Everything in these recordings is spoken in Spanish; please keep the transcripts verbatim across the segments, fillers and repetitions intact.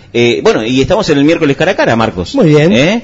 Eh, bueno, y estamos en el miércoles cara a cara, Marcos. Muy bien. ¿Eh?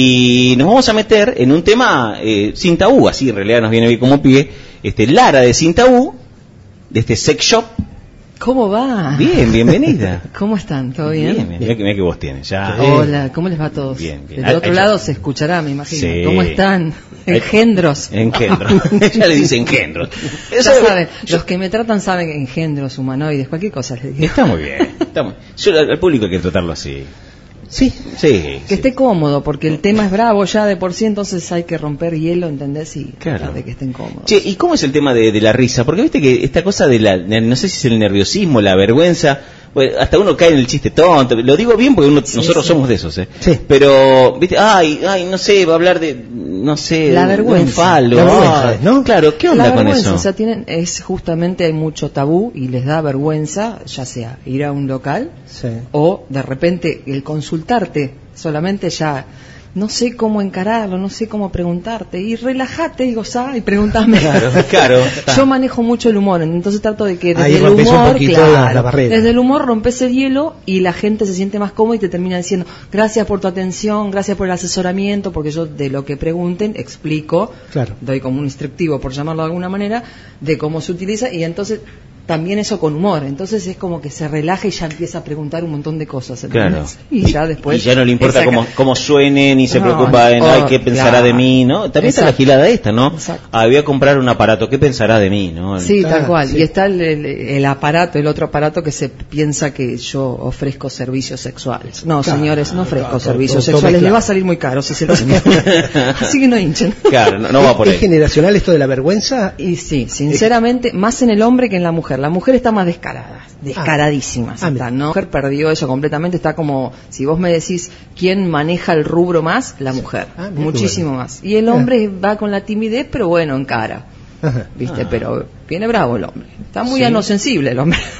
Y nos vamos a meter en un tema eh, sin tabú, así en realidad nos viene bien como pie. Este, Lara de Sin Tabú, de este sex shop. ¿Cómo va? Bien, bienvenida. ¿Cómo están? ¿Todo bien? Bien, mira que, mira que vos tienes. Ya. Hola, ¿cómo les va a todos? Bien, bien. Del otro Ah, lado ya. se escuchará, me imagino. Sí. ¿Cómo están? Engendros. Engendros. Ella le dice engendros. Ya Eso- saben, los que me tratan saben engendros, humanoides, cualquier cosa les digo. Está muy bien. Está muy... Yo, al al público hay que tratarlo así. Sí. Sí. Que sí. esté cómodo, porque el tema es bravo ya de por sí, entonces hay que romper hielo, ¿entendés? Y Claro. tratar de que estén cómodos. Che, ¿y cómo es el tema de, de la risa? Porque viste que esta cosa de la, no sé si es el nerviosismo, la vergüenza, bueno, hasta uno cae en el chiste tonto, lo digo bien porque uno, Sí, nosotros sí. somos de esos, ¿eh? Sí. Pero, viste, ay, ay, no sé, va a hablar de, no sé, La un- vergüenza. un falo, La vergüenza, ay, ¿no? Claro, ¿qué onda La con vergüenza, eso? o sea, tienen, es justamente hay mucho tabú y les da vergüenza, ya sea ir a un local Sí. o de repente el consultarte, solamente ya no sé cómo encararlo, no sé cómo preguntarte y relájate y gozá y preguntame. Claro, claro. Yo manejo mucho el humor, entonces trato de que desde Ahí el rompes un humor, poquito claro, la- la barrera. desde el humor rompes el hielo y la gente se siente más cómoda y te termina diciendo gracias por tu atención, gracias por el asesoramiento, porque yo de lo que pregunten explico, Claro. doy como un instructivo, por llamarlo de alguna manera, de cómo se utiliza y entonces también eso con humor, entonces es como que se relaja y ya empieza a preguntar un montón de cosas, ¿entendés? Claro. Y ya después Y ya no le importa saca- cómo, cómo suene, ni se No, preocupa en, oh, ay, ¿qué pensará claro. de mí? ¿No? También está la Exacto. gilada esta, ¿no? Exacto. Ah, voy a comprar un aparato, ¿qué pensará de mí? ¿No? Sí, Claro, tal cual. sí. Y está el, el- el aparato, el otro aparato que se piensa que yo ofrezco servicios sexuales. No, Claro, señores, no ofrezco claro, servicios todo- todo sexuales. Le mezclado. va a salir muy caro si se lo Así que no hinchen. Claro, no, no va por ¿Es ahí. generacional esto de la vergüenza? Y sí, sinceramente, más en el hombre que en la mujer. La mujer está más descarada, descaradísima. Ah, está, mira. ¿no? La mujer perdió eso completamente. Está como, si vos me decís quién maneja el rubro más, la mujer. Ah, mira, muchísimo bueno. más. Y el hombre va con la timidez, pero bueno, en cara. Ajá. ¿Viste? Ah. Pero viene bravo el hombre. Está muy Sí. anosensible el hombre.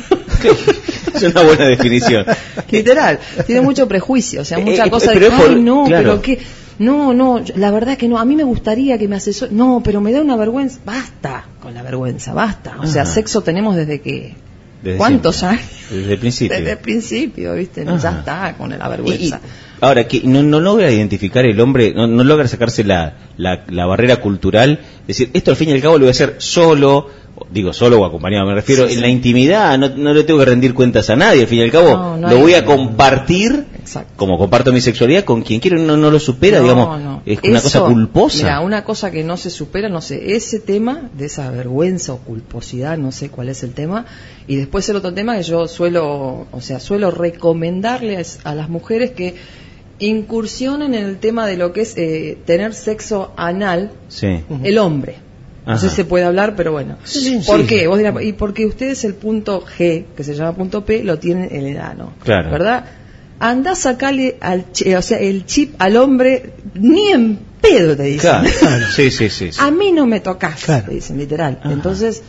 Es una buena definición. Literal, tiene mucho prejuicio, o sea, mucha Eh, cosa pero de, es por- ay, no, claro. pero que, no, no, la verdad que no, a mí me gustaría que me asesore, no, pero me da una vergüenza, basta con la vergüenza, basta, o sea, Ajá. sexo tenemos desde que, Desde ¿cuántos siempre. años? Desde el principio. Desde el principio, ¿viste? Ajá. Ya está con la Y- vergüenza. y- ahora, que no, no logra identificar el hombre, no, no logra sacarse la, la, la barrera cultural, decir, esto al fin y al cabo lo voy a hacer solo, digo solo o acompañado, me refiero, Sí, en sí. la intimidad, no, no le tengo que rendir cuentas a nadie, al fin y al cabo No, no lo hay- voy a compartir, Exacto. como comparto mi sexualidad, con quien quiero, no, no lo supera, No, digamos, no. es una cosa Eso, culposa. Mira, una cosa que no se supera, no sé, ese tema de esa vergüenza o culposidad, no sé cuál es el tema, y después el otro tema que yo suelo, o sea, suelo recomendarles a las mujeres que incursionen en el tema de lo que es eh, tener sexo anal Sí. el hombre. No sé Ajá. si se puede hablar, pero bueno. Sí, sí, ¿Por sí. qué? Vos dirás, y porque ustedes el punto G, que se llama punto P, lo tienen en el ano. Claro. ¿Verdad? Andá a sacarle al chi- o sea, el chip al hombre, ni en pedo te dicen. Claro, claro. Sí, sí, sí, sí. A mí no me tocas, Claro. te dicen literal. Ajá. Entonces,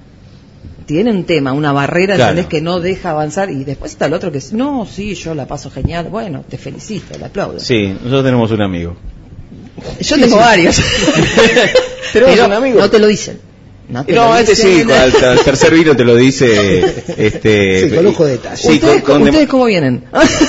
tiene un tema, una barrera, Claro. ¿entendés? Que no deja avanzar. Y después está el otro que es, no, sí, yo la paso genial. Bueno, te felicito, le aplaudo. Sí, nosotros tenemos un amigo. Yo tengo varios. Tenemos Pero un amigo. no te lo dicen. No, te No, lo este sí, dicen. al, al tercer vino te lo dice. Este, Sí, con lujo de detalle. Sí, ¿Ustedes, con- con ¿ustedes dem- cómo vienen?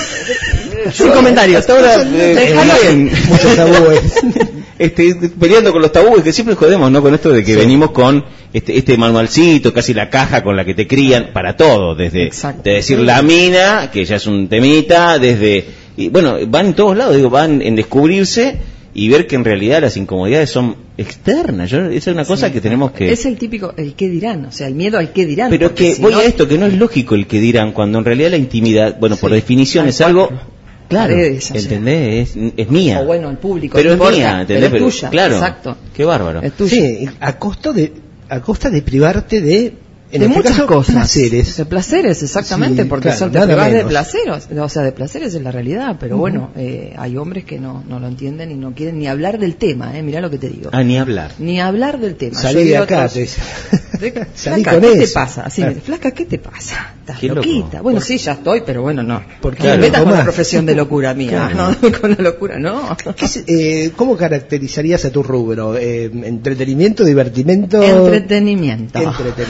Sin comentarios. Hasta ahora, eh, Déjalo. bien. Muchos tabúes. Este, peleando con los tabúes, que siempre jodemos, ¿no? Con esto de que Sí. venimos con este, este manualcito, casi la caja con la que te crían, para todo, desde Exacto. de decir la mina, que ya es un temita, desde, y bueno, van en todos lados, digo, van en descubrirse y ver que en realidad las incomodidades son externas. Yo, esa es una cosa Sí. que tenemos que... Es el típico, el qué dirán, o sea, el miedo al qué dirán. Pero porque que si voy no, a esto, que no es lógico el que dirán, cuando en realidad la intimidad, bueno, por Sí, definición tal es cual. algo, claro, Paredes, o sea. ¿entendés? Es, es mía. O bueno, el público. Pero no es importa, mía, ¿entendés? pero es tuya. Claro, Exacto. qué bárbaro. Es tuya. Sí, a costa de, a costa de privarte de, en de este muchas caso, cosas. placeres. De placeres, exactamente, Sí, porque claro, son te nada privás de menos. placeres. O sea, de placeres es la realidad, pero Ujú. bueno, eh, hay hombres que no, no lo entienden y no quieren ni hablar del tema, eh, mirá lo que te digo. Ah, ni hablar. Ni hablar del tema. Salí Yo de digo acá, otros- te dice. De- Salí flaca, con ¿qué te eso. pasa? Así, Claro. flaca, ¿qué te pasa? Estás Qué loco. loquita. Bueno, sí, ya estoy, pero bueno, no. Porque No me claro, metas con tomás. la profesión de locura mía. Claro. No, con la locura, no. ¿Qué es, eh, ¿Cómo caracterizarías a tu rubro? Eh, ¿Entretenimiento, divertimento? Entretenimiento. Entretenimiento.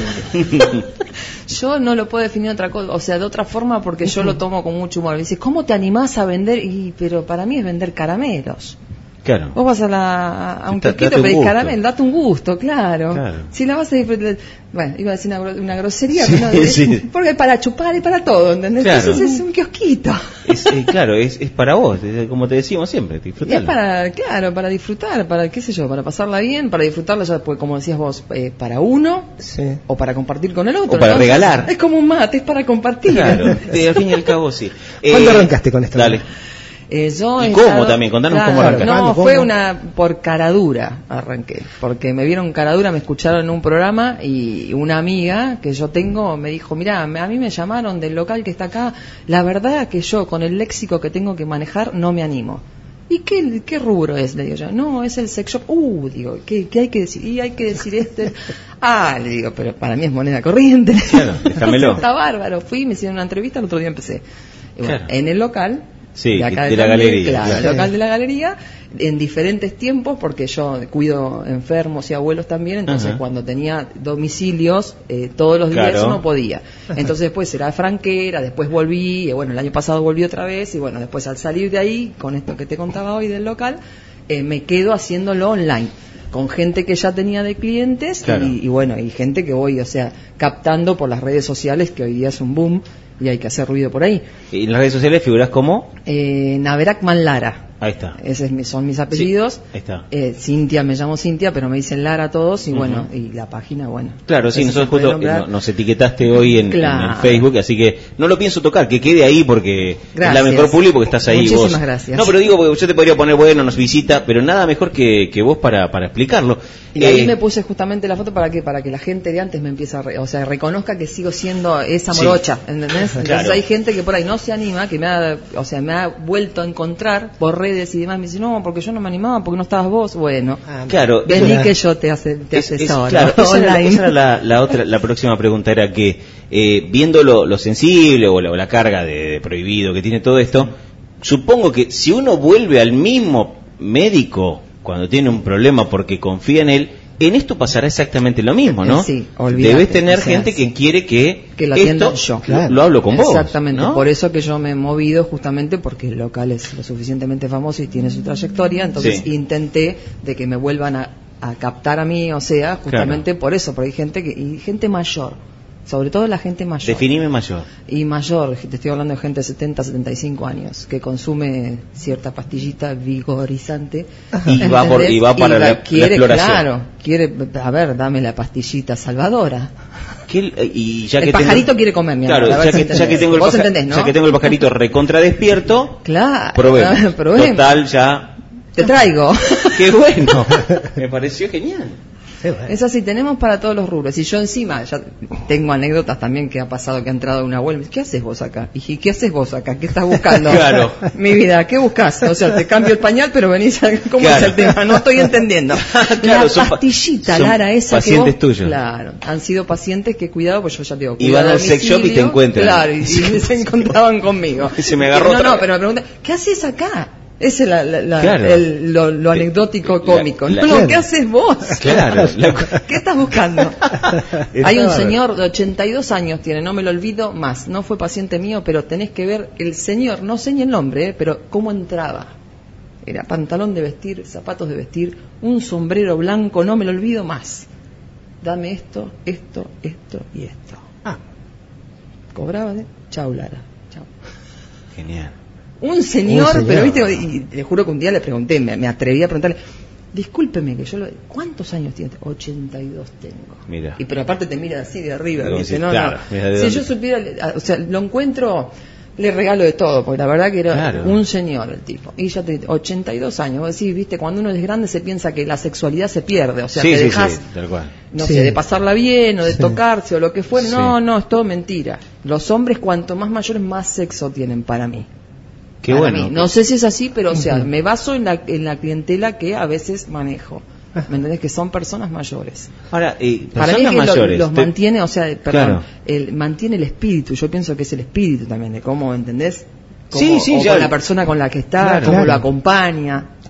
Yo no lo puedo definir otra cosa, o sea, de otra forma, porque yo lo tomo con mucho humor. Me dices, ¿cómo te animás a vender? Y, pero para mí es vender caramelos. Claro. Vos vas a, la, a un Da- kiosquito, date un pedís gusto. caramelo, date un gusto, claro. Claro. Si la vas a disfrutar, bueno, iba a decir una, gro- una grosería, pero no, es- Sí. porque para chupar y para todo, ¿entendés? Claro. Entonces es un kiosquito. Es, eh, claro, es, es para vos, es como te decimos siempre, Es disfrutarlo. para, claro, para disfrutar, para, qué sé yo, para pasarla bien, para disfrutarla, ya, pues, como decías vos, eh, para uno, Sí. o para compartir con el otro. O para ¿no? regalar. Es como un mate, es para compartir. Claro, sí, al fin y al cabo sí. ¿Cuándo Eh, arrancaste con esto? Dale. Eh, yo ¿Y he cómo estado- también? Contanos Claro, cómo arrancaste. No, ¿Cuándo, fue cómo? una por caradura arranqué, porque me vieron caradura, me escucharon en un programa y una amiga que yo tengo me dijo, mira, a mí me llamaron del local que está acá, la verdad que yo con el léxico que tengo que manejar no me animo. ¿Y qué, qué rubro es? Le digo yo. No, es el sex shop. Uh, digo, ¿qué, qué hay que decir? Y hay que decir este. Ah, le digo, pero para mí es moneda corriente. Claro, déjamelo. Está bárbaro. Fui, me hicieron una entrevista, el otro día empecé. Y bueno, Claro. en el local. Sí, de acá de de la Tandil, galería, Claro, claro. el local de la galería, en diferentes tiempos, porque yo cuido enfermos y abuelos también, entonces Ajá. cuando tenía domicilios, eh, todos los días Claro. no podía. Entonces después era franquera, después volví, y bueno, el año pasado volví otra vez, y bueno, después al salir de ahí, con esto que te contaba hoy del local, eh, me quedo haciéndolo online, con gente que ya tenía de clientes, Claro. y, y bueno, y gente que voy, o sea, captando por las redes sociales, que hoy día es un boom, y hay que hacer ruido por ahí. Y en las redes sociales figuras como... Eh, Naverak Manlara. Ahí está. Ese es mi- son mis apellidos. Sí, ahí está. Eh, Cintia, me llamo Cintia, pero me dicen Lara todos y Ujú. bueno, y la página, bueno. Claro, sí, Eso nosotros se puede justo nombrar. eh, no- nos etiquetaste hoy en, Claro. en el Facebook, así que no lo pienso tocar, que quede ahí porque es Gracias. la mejor publi porque estás ahí Muchísimas vos. gracias. No, pero digo, porque yo te podría poner, bueno, nos visita, pero nada mejor que, que vos para, para explicarlo. Y ahí Eh, me puse justamente la foto para que para que la gente de antes me empiece a, re- o sea, reconozca que sigo siendo esa Sí. morocha, ¿entendés? Entonces Claro. hay gente que por ahí no se anima, que me ha, o sea, me ha vuelto a encontrar por redes y demás, me dice, no, porque yo no me animaba, porque no estabas vos, bueno. Ah, Claro, Vení Hola. que yo te, hace, te Es- es- asesoro. claro, esa era, online. esa era la, la otra, la próxima pregunta era que eh, viendo lo, lo sensible o la, o la carga de, de prohibido que tiene todo esto, supongo que si uno vuelve al mismo médico cuando tiene un problema porque confía en él, en esto pasará exactamente lo mismo, ¿no? Eh, sí, olvídate, Debes tener o sea, gente que quiere que, que lo esto atienda yo. lo, lo hablo con vos. Exactamente, ¿no? por eso que yo me he movido justamente porque el local es lo suficientemente famoso y tiene su trayectoria, entonces Sí. intenté de que me vuelvan a, a captar a mí, o sea, justamente por eso, porque hay gente que y gente mayor, sobre todo la gente mayor. Definime mayor. Y mayor, te estoy hablando de gente de setenta, setenta y cinco años, que consume cierta pastillita vigorizante. Y va por- ¿entendés? y va para la- la quiere, exploración. Claro, quiere, a ver, dame la pastillita salvadora. ¿Qué- y ya El que pajarito tengo- quiere comer, mi Claro, amor, a ver ya si que, entendés. ya que tengo el Vos paja- entendés, ¿no? ya que tengo el pajarito recontra despierto, Claro, probemos. probemos. Total, ya. Te traigo. Qué bueno. Me pareció genial. Sí, bueno. Es así, tenemos para todos los rubros. Y yo encima, ya tengo anécdotas también que ha pasado que ha entrado una abuela y me dice, ¿qué haces vos acá? Y dije, ¿qué haces vos acá? ¿Qué estás buscando? Claro. Mi vida, ¿qué buscas? O sea, te cambio el pañal, pero venís a... ¿Cómo Claro. es el tema? No estoy entendiendo. Claro, la son pa- pastillita, son Lara, esa pacientes que vos... tuyos. Claro, han sido pacientes que cuidado, pues yo ya te digo, Y van cuidado al sex shop y te domicilio. encuentran. Claro, y, y se encontraban conmigo. Y se me agarró No, otra no, vez. pero me preguntan, ¿qué haces acá? Ese es la, la- la- Claro. el- lo, lo anecdótico La- cómico. la- no, claro. ¿qué haces vos? Claro. La- ¿Qué estás buscando? Está Hay un bárbaro. señor de ochenta y dos años, tiene, no me lo olvido más, no fue paciente mío, pero tenés que ver el señor, no sé ni el nombre, eh, pero cómo entraba. Era pantalón de vestir, zapatos de vestir, un sombrero blanco, no me lo olvido más. Dame esto, esto, esto y esto. Ah, Cobraba de chau Lara, chau. Genial. Un señor, Un señor. pero viste, y te juro que un día le pregunté, me, me atreví a preguntarle, discúlpeme que yo lo... ¿Cuántos años tiene? ochenta y dos tengo. Mira. Y pero aparte te mira así de arriba, Como ¿viste? si- No, claro, no. mira de Si dónde. yo supiera, o sea, lo encuentro, le regalo de todo, porque la verdad que era Claro. un señor el tipo. Y ya te ochenta y dos años, vos decís, viste, cuando uno es grande se piensa que la sexualidad se pierde, o sea, sí, te sí, dejas, sí, tal cual. no Sí. sé, de pasarla bien o de Sí. tocarse o lo que fuera. Sí. No, no, es todo mentira. Los hombres cuanto más mayores más sexo tienen para mí. Qué Para bueno. mí. No sé si es así, pero o sea, Ujú. me baso en la, en la clientela que a veces manejo. ¿Me entendés? Que son personas mayores. Ahora, eh, Para mí personas es que lo- mayores. los te- mantiene, o sea, perdón, Claro. el, mantiene el espíritu. Yo pienso que es el espíritu también, de cómo, ¿entendés? Cómo- Sí, sí, o ya- con la persona con la que está, Claro. cómo Claro. lo acompaña.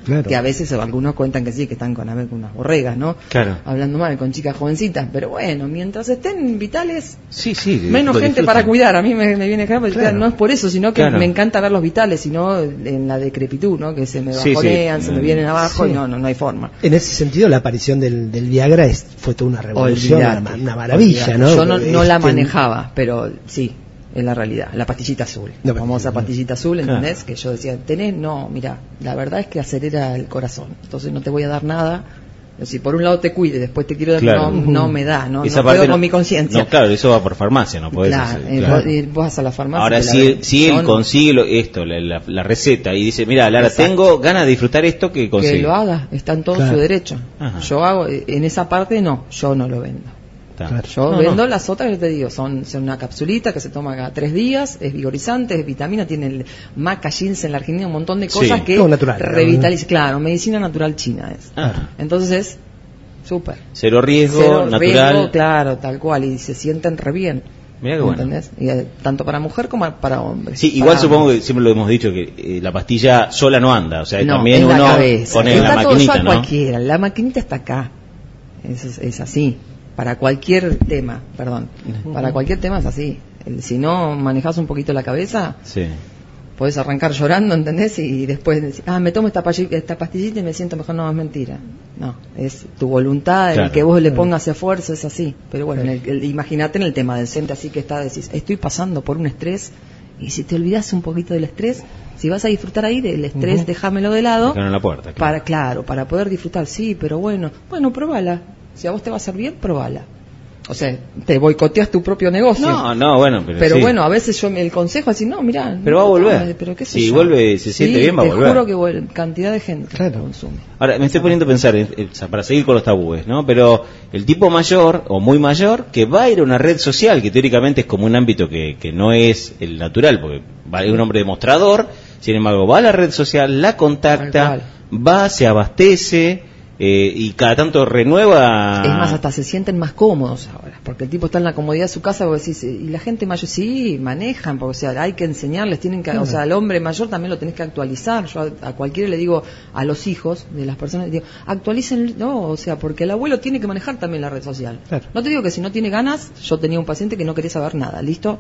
Claro. Que a veces algunos cuentan que sí, que están con, a ver, con unas borregas, ¿no? Claro. Hablando mal, con chicas jovencitas, pero bueno, mientras estén vitales, Sí, sí. menos lo gente disfrutan. para cuidar. A mí me, me viene acá, Claro. no es por eso, sino que Claro. me encanta ver los vitales, sino en la decrepitud, ¿no? Que se me Sí, bajonean, sí. se me vienen abajo Sí. y no, no, no hay forma. En ese sentido, la aparición del, del Viagra es, fue toda una revolución, una, Olvídate, una maravilla, olvídate. ¿no? Yo no, no la Este, manejaba, pero sí, es la realidad. La pastillita azul, La la famosa pastillita. pastillita azul, ¿entendés? Claro. Que yo decía, ¿tenés? No, mira, la verdad es que acelera el corazón, entonces no te voy a dar nada. Si por un lado te cuide, después te quiero dar, Claro. no, no me da, no, Esa no parte puedo no- con mi conciencia. No, claro, eso va por farmacia, no podés Claro, hacer, eh, claro. vos, eh, vos vas a la farmacia. Ahora, te la si, ven. si él Son- consigue lo- esto, la, la- la receta, y dice, mira, Lara, Exacto. tengo ganas de disfrutar esto que consigue. que lo haga, está en todo Claro. su derecho. Ajá. Yo hago, eh, en esa parte no, yo no lo vendo. Está. Claro. Yo No, vendo no. las otras que te digo, son, son una capsulita que se toma cada tres días, es vigorizante, es vitamina, tiene el maca, ginseng, la arginina, un montón de Sí. cosas que Todo natural, revitaliza. Claro, medicina natural china es. Ah, Entonces es súper. cero riesgo, Cero natural. riesgo, claro, tal cual, y se sienten re bien. Mirá qué bueno. ¿Entendés? Y, eh, tanto para mujer como para hombre. Sí, Para igual supongo ambos. que siempre lo hemos dicho que eh, la pastilla sola no anda, o sea, No, también es la uno cabeza. pone Está la todo maquinita, yo a ¿no? cualquiera, la maquinita está acá. Es, es, es así. Para cualquier tema, perdón. Para cualquier tema es así. El- si no manejas un poquito la cabeza, Sí. podés arrancar llorando, ¿entendés? Y después decir, ah, me tomo esta, payi- esta pastillita y me siento mejor. No, es mentira. No, es tu voluntad, Claro. el que vos le pongas esfuerzo es así. Pero bueno, en el- el- imagínate en el tema del centro, así que está, decís, estoy pasando por un estrés, y si te olvidás un poquito del estrés, si vas a disfrutar ahí del estrés, déjamelo de lado. Dejaron la puerta. claro. Para, claro, para poder disfrutar, sí, pero bueno, bueno, probala. Si a vos te va a hacer bien, probala. O sea, te boicoteas tu propio negocio. No, no, bueno, pero, pero sí. bueno, a veces yo me el consejo así, no, mirá. Pero no, va a volver. no, pero qué sé Si yo. vuelve y se siente Sí, bien, va a te volver. juro que vuel- cantidad de gente Claro. consume. Ahora, me estoy poniendo a pensar, eh, eh, o sea, para seguir con los tabúes, ¿no? Pero el tipo mayor o muy mayor que va a ir a una red social, que teóricamente es como un ámbito que, que no es el natural, porque va, es un hombre demostrador, sin embargo, va a la red social, la contacta, va, se abastece, eh, y cada tanto renueva. Es más, hasta se sienten más cómodos ahora, porque el tipo está en la comodidad de su casa, vos decís, y la gente mayor, sí, manejan, porque o sea, hay que enseñarles, tienen que, o sea, al hombre mayor también lo tenés que actualizar. Yo a, a cualquiera le digo, a los hijos de las personas, digo, actualicen, no, o sea, porque el abuelo tiene que manejar también la red social. Claro. No te digo que si no tiene ganas, yo tenía un paciente que no quería saber nada, ¿listo?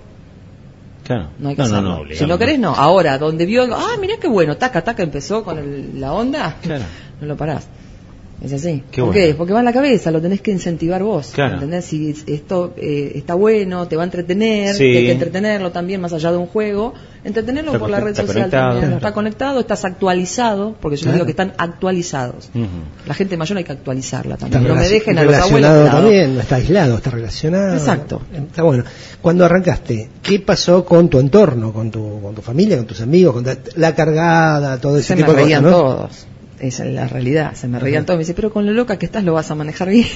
Claro. No hay que no, no, hacerlo. no, Si obligamos, no querés, no. Ahora, donde vio, ah, mirá qué bueno, taca, taca, empezó con el- la onda, Claro. no lo parás. Es así. Qué ¿Por bueno. qué? Porque va en la cabeza, lo tenés que incentivar vos. Claro. ¿Entendés? Si esto eh, está bueno, te va a entretener, Sí. que hay que entretenerlo también más allá de un juego, entretenerlo Está por la conect- red está social conectado. también. Claro. Está conectado, estás actualizado, porque yo Claro. digo que están actualizados. Ujú. La gente mayor hay que actualizarla Está también. No me relaci- dejen a los abuelos relacionado de lado. también, no está aislado, está relacionado. Exacto. Está bueno. Cuando arrancaste, ¿qué pasó con tu entorno, con tu, con tu familia, con tus amigos, con ta- la cargada, todo ese Se me tipo de reían cosas, ¿no? todos. Esa es la realidad. Se me reían todos. Me dice, pero con lo loca que estás lo vas a manejar bien.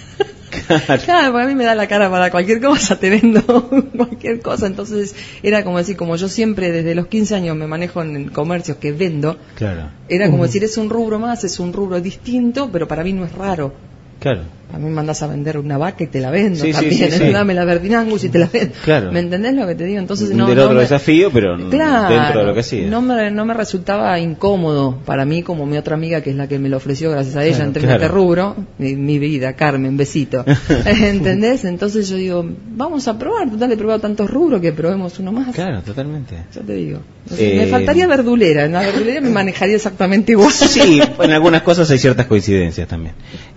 Claro, porque a mí me da la cara para cualquier cosa, te vendo cualquier cosa. Entonces era como decir, como yo siempre desde los quince años me manejo en comercios que vendo, Claro, era como decir, es un rubro más, es un rubro distinto, pero para mí no es raro. claro. A mí me mandas a vender una vaca y te la vendo Sí, sí, también. sí, sí. Dame la Verdinangus y te la vendo. Claro. ¿Me entendés lo que te digo? Entonces Un no, del no otro me- desafío, pero Claro, dentro de lo que hacía. no me, no me resultaba incómodo para mí, como mi otra amiga, que es la que me lo ofreció, gracias a ella, Claro, entré claro. en este rubro, mi, mi vida, Carmen, besito. ¿Entendés? Entonces yo digo, vamos a probar, total, he probado tantos rubros que probemos uno más. Claro, totalmente. Yo te digo. O sea, Eh, me faltaría verdulera, en la verdulera me manejaría exactamente igual. Sí, en algunas cosas hay ciertas coincidencias también.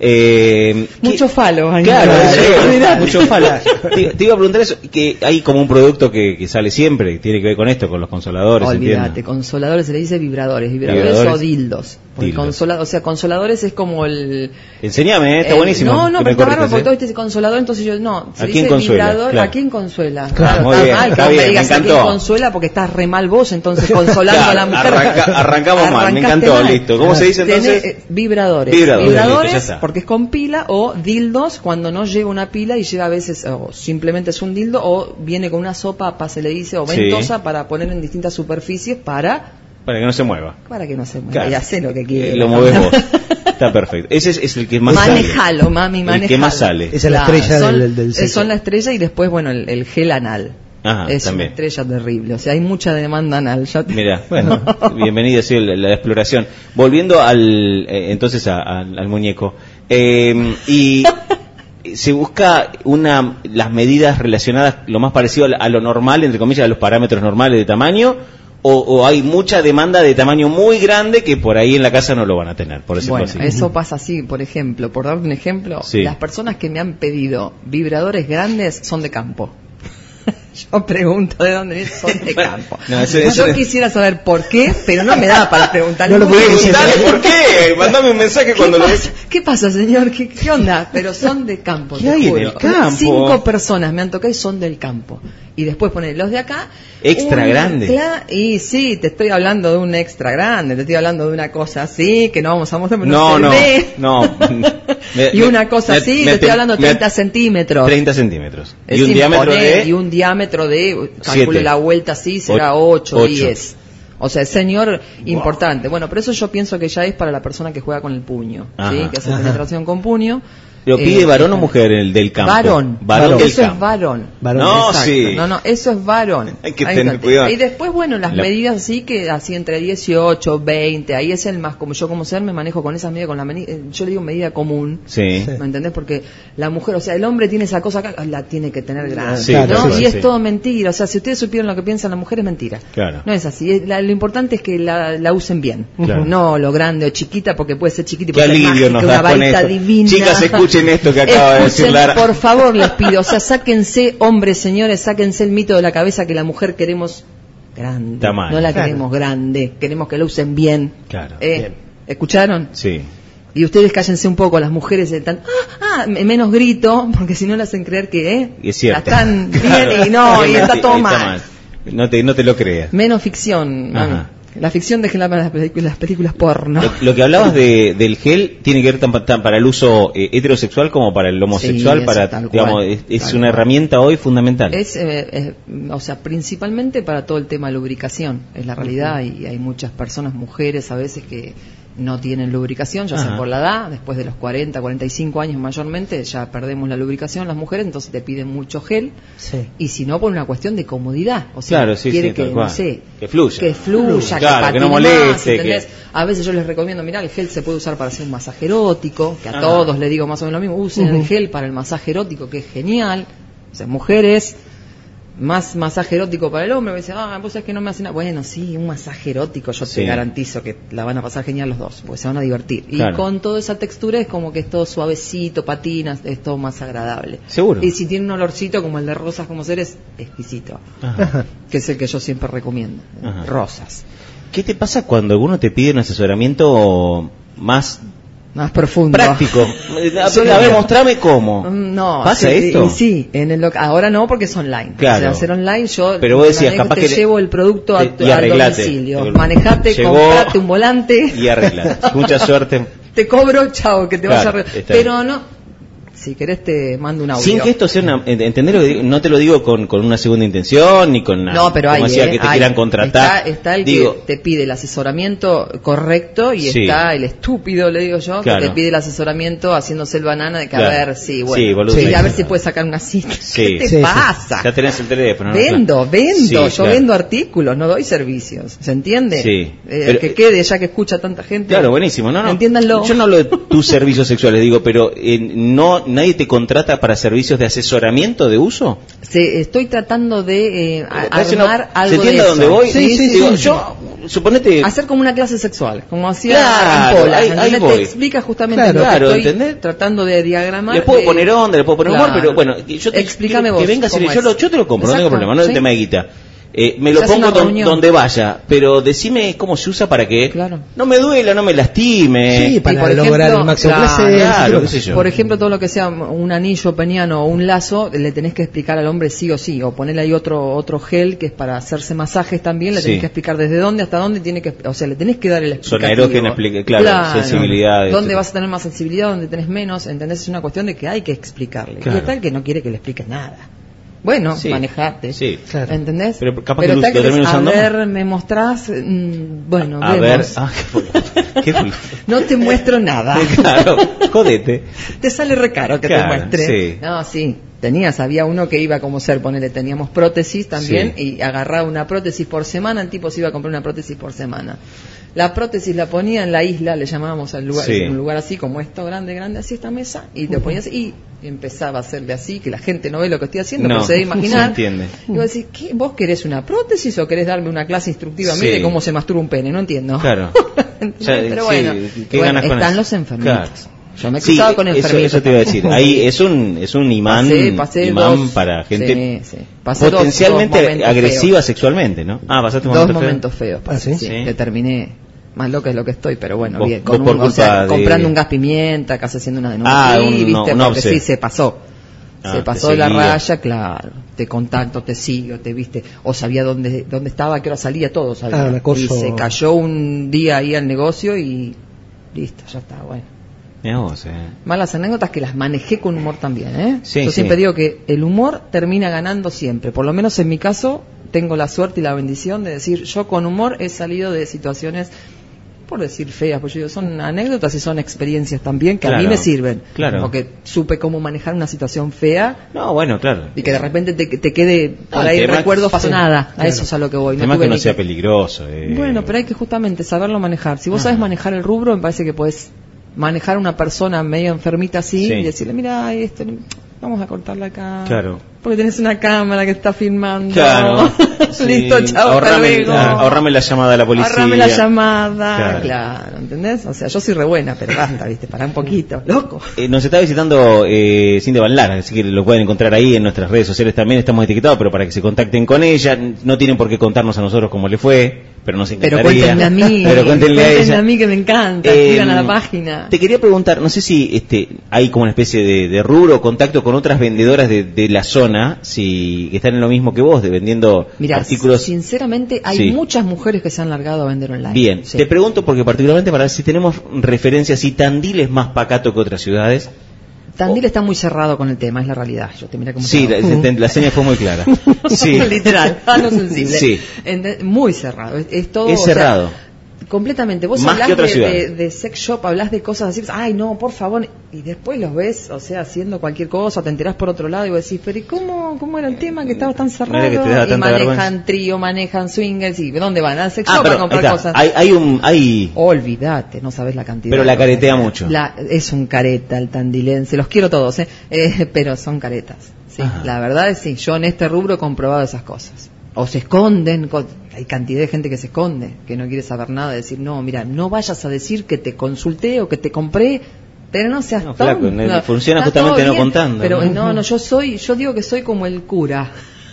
Eh, ¿qué- Mucho falo. ay, Claro, no, sí, olvidate. mucho falo. Te, te iba a preguntar eso, que hay como un producto que, que sale siempre, que tiene que ver con esto, con los consoladores, Olvídate, entiendo. consoladores se le dice vibradores, vibradores, Vibradores. o dildos. Porque Dildos. consola- o sea, consoladores es como el... Enseñame, eh, está Eh, buenísimo. No, no, que pero me está corrijas, bárbaro porque eh. todo este es consolador, entonces yo no. Se ¿A dice quién consuela? vibrador, Claro. ¿a quién consuela? Claro, muy está bien, mal, está que vos bien, me me digas a quién encantó. consuela porque estás re mal vos, entonces consolando Claro, a la mujer. arranca- arrancamos mal, me Arrancaste encantó, listo. ¿Cómo se dice Tenés, entonces? eh, vibradores. Vibradores, listo, ya está. porque es con pila, o dildos cuando no lleva una pila y lleva a veces, o simplemente es un dildo, o viene con una sopa, pa, se le dice, o Sí. ventosa para poner en distintas superficies para, Para que no se mueva. para que no se mueva. Claro. Ya sé lo que Eh, quiere. lo mueves vos. Está perfecto. Ese es, es el que más Manejalo, sale. mami, manejalo. El que más sale. Esa es la Claro, estrella son, del, del eh, sexo. son la estrella y después, bueno, el, el gel anal. Ajá, es también. una estrella terrible. O sea, hay mucha demanda anal. Ya te... Mira, bueno, bienvenida sí, la, la exploración. Volviendo al eh, entonces a, a, al muñeco. Eh, y se busca una las medidas relacionadas lo más parecido a, a lo normal, entre comillas, a los parámetros normales de tamaño, o, o hay mucha demanda de tamaño muy grande que por ahí en la casa no lo van a tener, por decirlo Bueno, así. eso pasa así, por ejemplo, por dar un ejemplo, Sí. las personas que me han pedido vibradores grandes son de campo. Yo pregunto de dónde es, son de Bueno, campo. no, eso- eso- Yo quisiera saber por qué, pero no me da para preguntar. No lo puedo decir. Preguntale por qué, mandame un mensaje ¿Qué cuando lo pasa? ¿Qué pasa, señor? ¿Qué, qué onda? Pero son de campo, ¿Qué te hay en juro. el campo? Cinco personas me han tocado y son del campo. Y después poner los de acá. Extra un grande. cla- Y sí, te estoy hablando de un extra grande, te estoy hablando de una cosa así, que no vamos a mostrar, pero No, se no, ve. no. Me- Y me- una cosa me- así, me- te estoy hablando de me- treinta centímetros. treinta centímetros. Es Y un diámetro imponer, de... y un diámetro de, Siete. calcule la vuelta así, será O- ocho, ocho. diez. O sea, señor, importante. Bueno, pero eso yo pienso que ya es para la persona que juega con el puño, Ajá. ¿sí? Que hace Ajá. penetración con puño. ¿Lo pide Eh, varón o mujer el del campo? Varón. Varón del Eso campo. es varón. Varón. No, Exacto. sí. No, no, eso es varón. Hay que Ahí tener está. cuidado. Y después, bueno, las La- medidas así que así entre dieciocho, veinte, ahí es el más, como yo como ser me manejo con esas medidas, con la meni- eh, yo le digo medida común. Sí. Sí. ¿Me entendés? Porque la mujer, o sea, el hombre tiene esa cosa acá, la tiene que tener grande, Sí, ¿no? claro, y sí, es sí. todo mentira. O sea, si ustedes supieran lo que piensan la mujer, es mentira. Claro. No es así. Es- la- lo importante es que la, la usen bien. Claro. No lo grande o chiquita, porque puede ser chiquita y Qué puede ser alivio mágica, nos una das con varita esto. divina. Chicas, escuchen esto que acaba de decir Escuchen, Lara. por favor, les pido. O sea, sáquense, hombres, señores, sáquense el mito de la cabeza que la mujer queremos grande. Tamaño. No la Claro. queremos grande. Queremos que la usen bien. Claro. Eh, Bien. ¿Escucharon? Sí. Y ustedes cállense un poco, las mujeres están, ah, ah, menos grito, porque si no le hacen creer que, ¿eh? Y es cierto. La están Claro. bien y no, y está Sí, todo está mal. No te, no te lo creas. Menos ficción, mami. Ajá. La ficción déjenla para las películas, las películas porno. Lo, lo que hablabas de, del gel tiene que ver tan, tan para el uso eh, heterosexual como para el homosexual, Sí, eso, para tal digamos, cual, es, es tal una cual. herramienta hoy fundamental. Es, eh, eh, o sea, principalmente para todo el tema de lubricación, es la realidad, y hay muchas personas, mujeres a veces que no tienen lubricación, ya sea Ajá. por la edad, después de los cuarenta, cuarenta y cinco años mayormente, ya perdemos la lubricación las mujeres, entonces te piden mucho gel, Sí. y si no por una cuestión de comodidad, o sea, Claro, sí, quiere sí, que, tal cual. no sé, Que fluya. que fluya, Claro, que, que no patine más, moleste, ¿entendés? que- A veces yo les recomiendo, mirá, el gel se puede usar para hacer un masaje erótico, que a Ah. todos les digo más o menos lo mismo, usen el Ujú. gel para el masaje erótico, que es genial. O sea, mujeres, más masaje erótico para el hombre, me dicen, ah, vos sabés que no me hacen nada. Bueno, sí, un masaje erótico, yo Sí. te garantizo que la van a pasar genial los dos, porque se van a divertir. Y Claro. con toda esa textura es como que es todo suavecito, patinas, es todo más agradable. Seguro. Y si tiene un olorcito como el de rosas como seres, exquisito, Ajá. que es el que yo siempre recomiendo. Ajá. Rosas. ¿Qué te pasa cuando alguno te pide un asesoramiento más Más profundo. práctico? A, Solo a ver, que- mostrame cómo. Mm, No, ¿Pasa sí, esto? y sí, en el loca- ahora no porque es online. Claro. O sea, hacer online yo Pero vos decías, te capaz que le- llevo el producto a, te- y al arreglate. domicilio. Manejate, Llegó comprate un volante, Y arregla. Mucha suerte. te cobro, chao, que te vas a Claro, arreglar. está Pero no, si querés te mando un audio. Sin que esto sea una... ¿Entendés lo que digo? No te lo digo con, con una segunda intención, ni con... No, pero hay, como decía, eh, que te hay. quieran contratar. Está, está el digo, que te pide el asesoramiento correcto y Sí. está el estúpido, le digo yo, Claro. que te pide el asesoramiento haciéndose el banana de que Claro. a ver, sí, bueno, Sí, boludo, sí, sí. a ver si puedes sacar una cita. Sí. ¿Qué te Sí, sí. pasa? ya tenés el teléfono. ¿no? Vendo, vendo, Sí, yo claro. vendo artículos, no doy servicios, ¿se entiende? Sí. Eh, Pero- que quede ya que escucha tanta gente. Claro, buenísimo. No, no. Entiéndanlo. Yo no hablo de tus servicios sexuales, digo, pero eh, no nadie te contrata para servicios de asesoramiento de uso. Se- estoy tratando de eh, a- Parece armar una- algo ¿Se entiende de a dónde eso. voy? Sí, sí, Digo, sí. yo, suponete... Hacer como una clase sexual, como hacía Claro, Ampola, ahí- ¿entendés? ahí voy. Te explica justamente Claro, lo que claro, estoy ¿entendés? tratando de diagramar. Le puedo eh, poner onda, le puedo poner humor, claro. pero bueno, yo te Explícame quiero vos que vengas y cómo yo, es. lo, yo te lo compro, no tengo Exacto, problema, no es sí. el tema de guita. Eh, me lo Se hace pongo una don- reunión. donde vaya, pero decime cómo se usa para que Claro. no me duela, no me lastime. Sí, para por lograr ejemplo, el máximo claro, placer. claro, sí, qué sé yo. Por ejemplo, todo lo que sea un anillo peniano o un lazo, le tenés que explicar al hombre sí o sí, o ponerle ahí otro otro gel que es para hacerse masajes también, le tenés Sí. que explicar desde dónde hasta dónde tiene que, o sea, le tenés que dar el Zona explicativo. erógena, explique- claro, sensibilidad, Dónde etcétera. vas a tener más sensibilidad, dónde tenés menos, ¿entendés? Es una cuestión de que hay que explicarle. Claro. Y está el que no quiere que le expliques nada. Bueno, Sí. manejate. Sí. Claro. ¿Entendés? Pero capaz Pero que lo- está lo termino a usando ver, me mostrás, mm, bueno, A ver, vemos. ah, qué fue- qué fue- No te muestro nada. Claro, jodete. Te sale re caro que Claro, te muestre. sí. No, sí. Tenías, había uno que iba como ser, ponele, teníamos prótesis también, Sí. y agarraba una prótesis por semana, el tipo se iba a comprar una prótesis por semana. La prótesis la ponía en la isla, le llamábamos al lugar, Sí. un lugar así como esto, grande, grande, así esta mesa, y te ponías y empezaba a hacerle así, que la gente no ve lo que estoy haciendo, No, pero se debe imaginar. se entiende. Y vos decís, ¿qué? ¿Vos querés una prótesis o querés darme una clase instructiva a mí Sí. de cómo se masturba un pene? No entiendo. Claro. Ya, Pero sí, bueno, ¿qué bueno, ganas con están eso? los enfermitos. Claro. Yo me he Sí, cruzado con eso, enfermitos. eso te iba a decir. Ahí es un es un imán, Pasé- pasé imán dos- para gente sí, sí. Pasé dos- potencialmente dos momentos agresiva feos. sexualmente, ¿no? Ah, pasaste un Dos momento feo. momentos feos. pasé, ¿Ah, sí? sí, Sí. que terminé más loca de lo que estoy, pero bueno, Vos- bien. vos Con por un, o sea, culpa de- comprando un gas pimienta, casi haciendo una denuncia. Ah, sí, un- viste, no, un porque obse. sí, se pasó. Ah, se te pasó de la seguía. raya, claro. Te contacto, te sigo, te viste. O sabía dónde dónde estaba, a qué hora salía, todo sabía. Ah, un acoso. Y se cayó un día ahí al negocio y listo, ya está, bueno. Mirá vos, eh. Malas anécdotas que las manejé con humor también, ¿eh? Sí, Yo sí. siempre digo que el humor termina ganando siempre. Por lo menos en mi caso, tengo la suerte y la bendición de decir, yo con humor he salido de situaciones, por decir feas, pues yo digo, son anécdotas y son experiencias también que a mí Claro, me sirven. claro. Porque supe cómo manejar una situación fea No, bueno, claro. y que de repente te, te quede por Ah, ahí el tema- recuerdos sí, nada. A claro. eso es a lo que voy. El tema es tuve que no ni sea peligroso. eh. Bueno, pero hay que justamente saberlo manejar. Si vos Ah. sabes manejar el rubro, me parece que podés manejar a una persona medio enfermita así Sí. y decirle, mira, esto, vamos a cortarla acá. Claro. Porque tenés una cámara que está filmando. Claro. Sí. Listo, chao, hasta ahorrame, luego. ah, ahorrame la llamada a la policía. Ahorrame la llamada. Claro. Claro. ¿entendés? O sea, yo soy re buena, pero basta, ¿viste? Pará un poquito, loco. Eh, nos está visitando eh, Cintia Van Lara, así que lo pueden encontrar ahí en nuestras redes sociales también, estamos etiquetados, pero para que se contacten con ella, no tienen por qué contarnos a nosotros cómo le fue, pero nos Pero encantaría. cuéntenme a mí. Pero cuéntenle a cuéntenme ella. a mí que me encanta. Eh, Escriban a la página. Te quería preguntar, no sé si este hay como una especie de, de rubro o contacto con otras vendedoras de, de la zona, si que están en lo mismo que vos, de vendiendo Mira, artículos. sinceramente hay Sí. muchas mujeres que se han largado a vender online. Bien, Sí. te pregunto porque particularmente para ver si tenemos referencias, si Tandil es más pacato que otras ciudades. Tandil está muy cerrado con el tema, es la realidad. Yo te mira cómo Sí, te la, hago. la- la seña fue muy clara. Sí. Literal, a lo sensible. Sí. Ente- Muy cerrado. Es, es todo. Es o sea, cerrado. completamente. Vos Más hablás que otras de, de, ciudades. de sex shop, hablás de cosas así. Ay, no, por favor. Y después los ves, o sea, haciendo cualquier cosa, te enterás por otro lado y vos decís, pero ¿y cómo, cómo era el tema que estaba tan cerrado? era que te daba y tanta manejan vergüenza. trío, manejan swingers. ¿Y dónde van? Al sex Ah, shop pero a comprar ahí está. cosas. Hay, hay un hay Olvídate, no sabes la cantidad. Pero de la cosas. caretea mucho. La- es un careta el tandilense, los quiero todos, ¿eh? Eh, pero son caretas. Sí, Ajá. la verdad es sí, yo en este rubro he comprobado esas cosas. O se esconden, co- hay cantidad de gente que se esconde, que no quiere saber nada, de decir, no, mira, no vayas a decir que te consulté o que te compré, pero no seas No, tonto. flaco, no, funciona Está justamente todo no bien, contando, Pero ¿no? no, no, yo soy, yo digo que soy como el cura.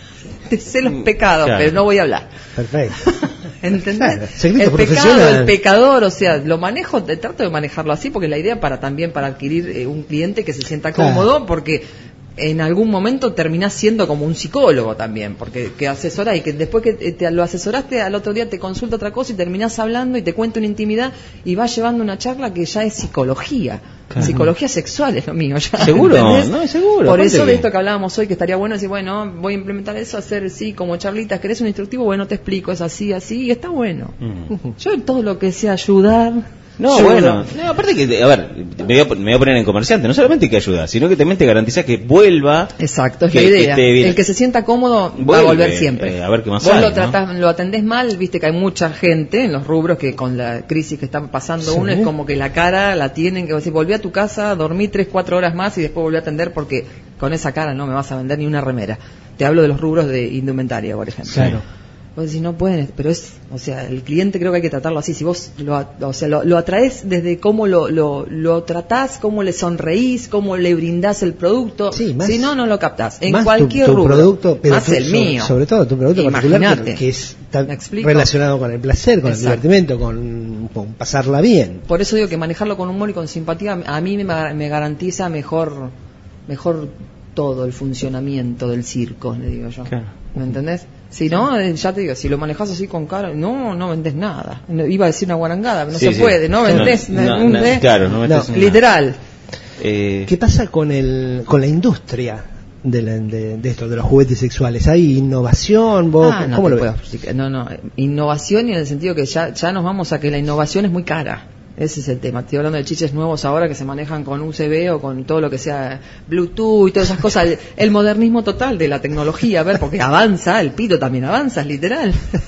Te sé los pecados, Claro. pero no voy a hablar. Perfecto. ¿Entendés? Claro, secreto el pecado, profesional. el pecador, o sea, lo manejo, te- trato de manejarlo así porque la idea para también para adquirir eh, un cliente que se sienta Claro. cómodo, porque en algún momento terminás siendo como un psicólogo también, porque que asesora y que después que te, te lo asesoraste al otro día te consulta otra cosa y terminás hablando y te cuenta una intimidad y vas llevando una charla que ya es psicología. Claro. Psicología sexual es lo mío ya. ¿Seguro? ¿entendés? No, seguro, Por aparte eso de que- esto que hablábamos hoy, que estaría bueno decir, bueno, voy a implementar eso, hacer sí, como charlitas, ¿querés un instructivo? Bueno, te explico, es así, así, y está bueno. Mm. Yo todo lo que sea ayudar. No, ayudo. bueno, no, aparte que, a ver, me voy a, me voy a poner en comerciante, no solamente que ayuda, sino que también te garantiza que vuelva. Exacto, es que- la que idea. esté bien. El que se sienta cómodo va a Vuelve, volver siempre. eh, a ver qué más Vos hay, lo ¿no? tratás, lo atendés mal, viste que hay mucha gente en los rubros que con la crisis que está pasando Sí. uno es como que la cara la tienen que decir, volví a tu casa, dormí tres, cuatro horas más y después volví a atender porque con esa cara no me vas a vender ni una remera. Te hablo de los rubros de indumentaria, por ejemplo. Claro. Vos decís, no pueden, pero es, o sea, el cliente creo que hay que tratarlo así. Si vos lo, a- o sea, lo, lo atraes desde cómo lo, lo, lo tratás, cómo le sonreís, cómo le brindás el producto. Sí, más- si no, no lo captás. En Más tu- cualquier tu, rubro. producto, pero más tu- el sobre, mío. sobre todo tu producto particular Imagínate. que, que es está ¿Me explico? relacionado con el placer, con Exacto. el divertimento, con, con pasarla bien. Por eso digo que manejarlo con humor y con simpatía a mí me, me garantiza mejor, mejor todo el funcionamiento del circo, le digo yo. Claro. ¿Me entendés? Si no, eh, ya te digo, si lo manejas así con cara, no, no vendés nada. No, iba a decir una guarangada, pero no Sí, se sí. puede, no vendés. No, no, no, no, vendés. claro, no metes No, una- Literal. Eh, ¿Qué pasa con el con la industria de, la- de, de esto, de los juguetes sexuales? ¿Hay innovación? ¿Vos, Ah, no, ¿Cómo te lo puedo ves? explicar. No, no, innovación y en el sentido que ya, ya nos vamos a que la innovación es muy cara. Ese es el tema. Estoy hablando de chiches nuevos ahora que se manejan con U S B o con todo lo que sea Bluetooth y todas esas cosas. El, el modernismo total de la tecnología, a ver, porque avanza, el pito también avanza, es literal.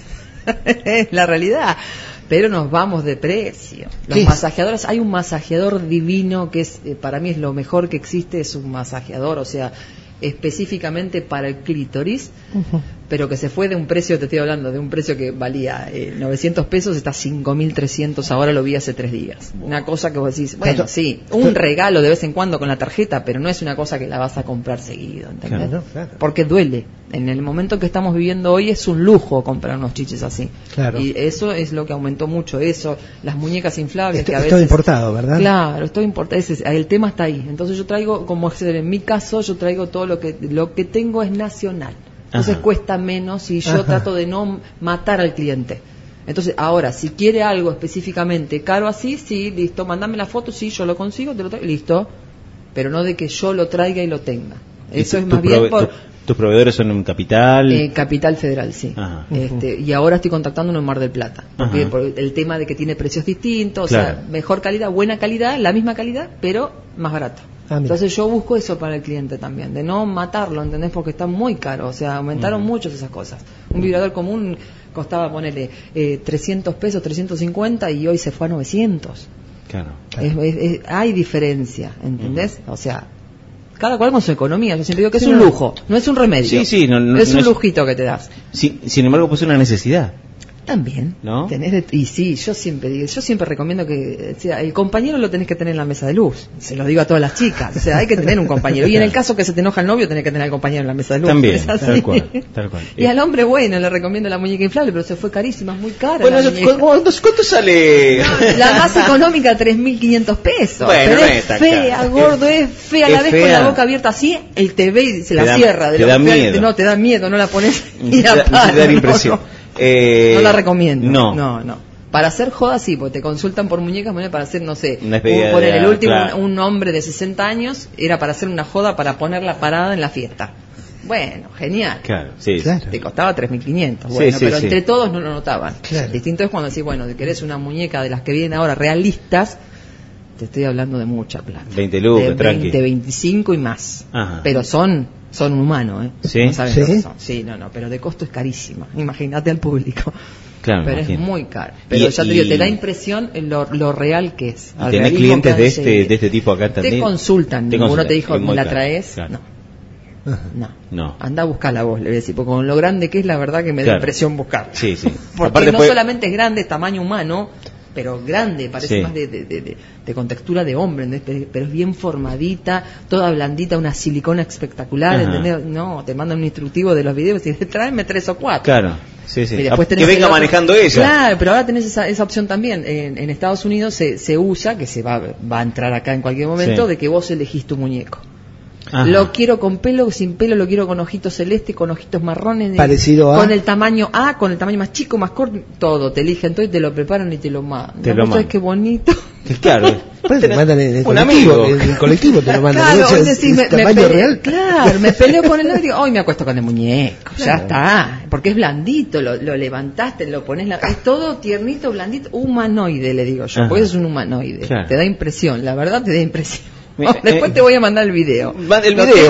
Es la realidad. Pero nos vamos de precio. Los masajeadores, hay un masajeador divino que es, eh, para mí es lo mejor que existe, es un masajeador, o sea, específicamente para el clítoris, uh-huh. pero que se fue de un precio, te estoy hablando, de un precio que valía eh, novecientos pesos, está cinco mil trescientos, ahora lo vi hace tres días. Una cosa que vos decís, bueno, sí, un regalo de vez en cuando con la tarjeta, pero no es una cosa que la vas a comprar seguido, ¿entendés? Claro, claro. Porque duele. En el momento que estamos viviendo hoy es un lujo comprar unos chiches así. Claro. Y eso es lo que aumentó mucho, eso, las muñecas inflables esto, que a veces... Todo importado, ¿verdad? Claro, esto importa, ese, el tema está ahí. Entonces yo traigo, como en mi caso, yo traigo todo lo que lo que tengo es nacional. Entonces Ajá. cuesta menos y yo Ajá. trato de no matar al cliente. Entonces, ahora, si quiere algo específicamente caro así, sí, listo, mandame la foto, sí, yo lo consigo, te lo traigo, listo. Pero no de que yo lo traiga y lo tenga. Eso es más bien por... ¿Tus proveedores son en Capital? Eh, Capital Federal, sí. Este, y ahora estoy contactando uno en Mar del Plata. Porque por el tema de que tiene precios distintos, claro. o sea, mejor calidad, buena calidad, la misma calidad, pero más barato. Ah, entonces yo busco eso para el cliente también, de no matarlo, ¿entendés? Porque está muy caro, o sea, aumentaron uh-huh. mucho esas cosas. Un vibrador común costaba, ponele, eh, trescientos pesos, trescientos cincuenta y hoy se fue a novecientos. Claro. claro. Es, es, es, hay diferencia, ¿entendés? Uh-huh. O sea, cada cual con su economía. Yo siempre digo que es sí, un lujo, no es un remedio. Sí, sí, no, no, es un no lujito es... que te das. Sí, sin embargo, pues es una necesidad. También, ¿no? Tenés, y sí, yo siempre digo, yo siempre recomiendo que, o sea, el compañero lo tenés que tener en la mesa de luz. Se lo digo a todas las chicas, o sea, hay que tener un compañero. Y en el caso que se te enoja el novio, tenés que tener al compañero en la mesa de luz. También, tal cual, tal cual. Y al hombre, bueno, le recomiendo la muñeca inflable, pero se fue carísima, es muy cara. Bueno, la ¿cuánto, ¿cuánto sale? No, la más económica, tres mil quinientos pesos. Bueno, pero no es fea, cara. Gordo, es fea, a la vez fea. Con la boca abierta así, él te ve y se la te da, cierra. De te da miedo. Te, no, te da miedo, no la pones y a paro, te da impresión. No, no. Eh, no la recomiendo. No. No, no. Para hacer jodas sí, porque te consultan por muñecas, para hacer, no sé, un, por el último, claro. un, un hombre de sesenta años, era para hacer una joda para ponerla parada en la fiesta. Bueno, genial. Claro, sí. Claro. Te costaba tres mil quinientos. Bueno, sí, sí, pero sí. entre todos no lo notaban. Claro. Distinto es cuando decís, bueno, si querés una muñeca de las que vienen ahora realistas, te estoy hablando de mucha plata. veinte lucas, tranqui. veinte, veinticinco y más. Ajá. Pero son son un humano, ¿eh? ¿Sí? No saben ¿Sí? lo que son. Sí, no, no, pero de costo es carísima. Imagínate al público. Claro, pero imagino. Es muy caro. Pero y, ya te digo, te da impresión lo, lo real que es. ¿Y tenés clientes de este, de este tipo acá también? Te consultan. Te Ninguno consultan. te dijo, ¿me la caro. traes? Claro. No. No. No. Anda a buscarla vos, le voy a decir, porque con lo grande que es, la verdad que me claro. da impresión buscarla. Sí, sí. Porque Aparte no puede... solamente es grande, es tamaño humano, pero grande, parece sí. más de, de, de, de, de contextura de hombre, ¿no? pero es bien formadita, toda blandita, una silicona espectacular, ¿entendés? No, te mandan un instructivo de los videos y dices, tráeme tres o cuatro. Claro, sí, sí. Y después que venga manejando ella. Claro, pero ahora tenés esa, esa opción también. En, en Estados Unidos se, se usa, que se va, va a entrar acá en cualquier momento, sí. de que vos elegís tu muñeco. Ajá. Lo quiero con pelo, sin pelo, lo quiero con ojitos celestes, con ojitos marrones, parecido a con el tamaño A, con el tamaño más chico, más corto, todo, te eligen todo y te lo preparan y te lo mandan. Te lo mandan. Qué bonito. Claro. Pues te mandan en el un colectivo, amigo. en el colectivo te lo mandan. Claro, ¿no? es decir, me, tamaño me peleo, real. Claro, me peleo con el otro y hoy me acuesto con el muñeco, claro. Ya está, porque es blandito, lo, lo levantaste, lo pones, la, es todo tiernito, blandito, humanoide le digo yo, porque es un humanoide, claro. Te da impresión, la verdad te da impresión. No, después te voy a mandar el video. El video,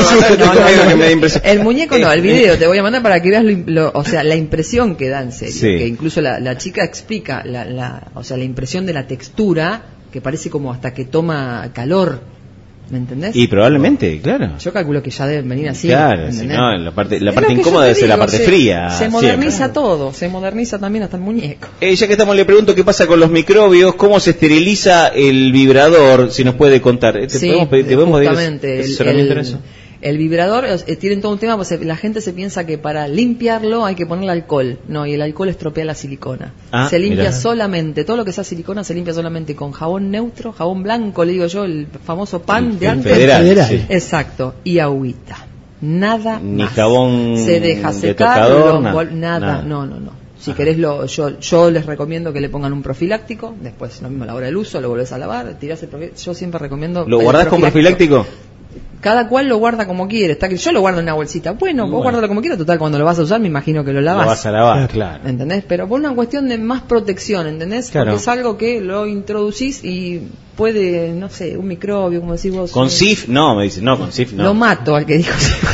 el muñeco no, el video te voy a mandar para que veas lo, lo, o sea, la impresión que da en serio. Sí. Que incluso la, la chica explica, la, la, o sea, la impresión de la textura que parece como hasta que toma calor. ¿Me entendés? Y probablemente, claro. Yo calculo que ya deben venir así. Claro, si no, la parte, la parte incómoda es la parte se, fría. Se moderniza siempre. Todo, se moderniza también hasta el muñeco. Eh, ya que estamos, le pregunto qué pasa con los microbios, cómo se esteriliza el vibrador, si nos puede contar. ¿Te sí, podemos pedir, te podemos justamente. El, el, el, eso? el vibrador eh, tiene todo un tema, pues la gente se piensa que para limpiarlo hay que ponerle alcohol. No, y el alcohol estropea la silicona. Ah, se limpia mirá. solamente, todo lo que sea silicona se limpia solamente con jabón neutro, jabón blanco, le digo yo, el famoso pan el, de el antes. Federal, federal. Sí. Exacto, y agüita. Nada Ni más. jabón se deja de secar, tocador, los nada, bol- nada, nada. no, no, no. Si Ajá. querés, lo, yo, yo les recomiendo que le pongan un profiláctico, después lo mismo a la hora del uso, lo volvés a lavar, tirás el profiláctico. Yo siempre recomiendo... ¿Lo guardás con profiláctico? cada cual lo guarda como quiere. Está que yo lo guardo en una bolsita. Bueno, vos Bueno. guárdalo como quieras. Total, cuando lo vas a usar, me imagino que lo lavas. Lo vas a lavar, claro. ¿Entendés? Pero por una cuestión de más protección, ¿entendés? Claro. Porque es algo que lo introducís y puede, no sé, un microbio, como decís vos. Con un- S I F, no, me dice, no, con S I F no. Lo mato al que dijo.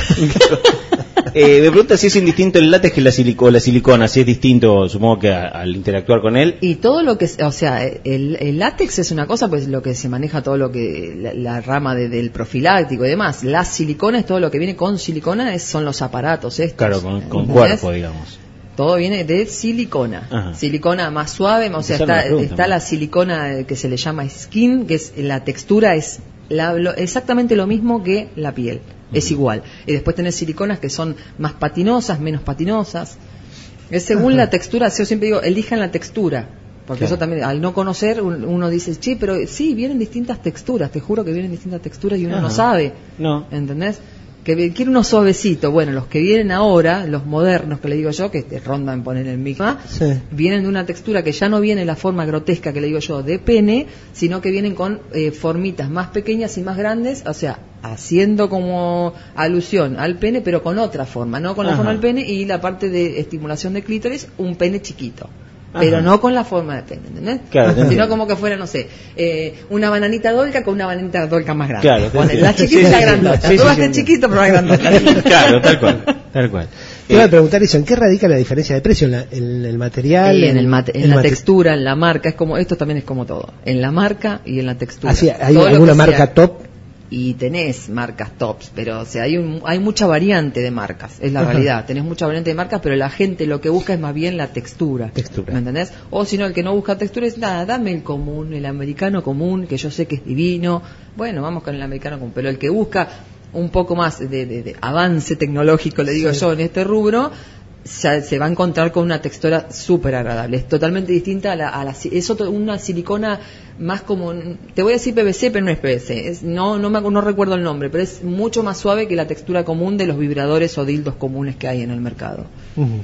Eh, me pregunta si es indistinto el látex que la, silico, la silicona, si es distinto, supongo que a- al interactuar con él. Y todo lo que, o sea, el, el látex es una cosa, pues lo que se maneja todo lo que, la, la rama de- del profiláctico y demás. La silicona es todo lo que viene con silicona, es, son los aparatos estos. Claro, con, con ¿entendés? cuerpo, digamos. Todo viene de silicona. Ajá. Silicona más suave, o sea, Esa era está, la pregunta, está ¿no? la silicona eh, que se le llama skin, que es la textura es la- lo- exactamente lo mismo que la piel. Es igual. Y después tenés siliconas que son más patinosas, menos patinosas. Es según Ajá. la textura. Yo siempre digo, elijan la textura. Porque Claro. eso también, al no conocer, un- uno dice, che, pero sí, vienen distintas texturas. Te juro que vienen distintas texturas y uno no Ajá. sabe. No. ¿Entendés? Que vi- quiere uno suavecito. Bueno, los que vienen ahora, los modernos que le digo yo, que te rondan poner el micro, Sí. vienen de una textura que ya no viene la forma grotesca que le digo yo de pene, sino que vienen con eh, formitas más pequeñas y más grandes, o sea, haciendo como alusión al pene, pero con otra forma, no con la Ajá. forma del pene y la parte de estimulación de clítoris, un pene chiquito. Ajá. Pero no con la forma de pene, ¿entendés? Claro, te Sino entiendo. como que fuera, no sé, eh, una bananita dolca con una bananita dolca más grande. Claro, te Ponele, la entiendo. chiquita y Sí, la sí, grandota. sí, Tú sí, vas sí, a sí. chiquito, pero la grandota. Claro, tal cual, tal cual. Te iba a Eh, preguntar eso, ¿en qué radica la diferencia de precio? ¿En, la- en el material? Y en, el mate- en el la mate- textura, en la marca, es como esto también es como todo, en la marca y en la textura. Así, ¿hay Todo lo alguna que marca sea- top? Y tenés marcas tops, pero o sea, hay un, hay mucha variante de marcas, es la Ajá. realidad. Tenés mucha variante de marcas, pero la gente lo que busca es más bien la textura. Textura. ¿Me entendés? O si no, el que no busca textura es nada, dame el común, el americano común, que yo sé que es divino. Bueno, vamos con el americano común, pero el que busca un poco más de, de- de avance tecnológico, le digo Sí. yo, en este rubro, se, se va a encontrar con una textura súper agradable. Es totalmente distinta a la, a la si- es otro- una silicona más como, te voy a decir P V C, pero no es P V C. Es, no, no, me, acu- no recuerdo el nombre, pero es mucho más suave que la textura común de los vibradores o dildos comunes que hay en el mercado. Ujú.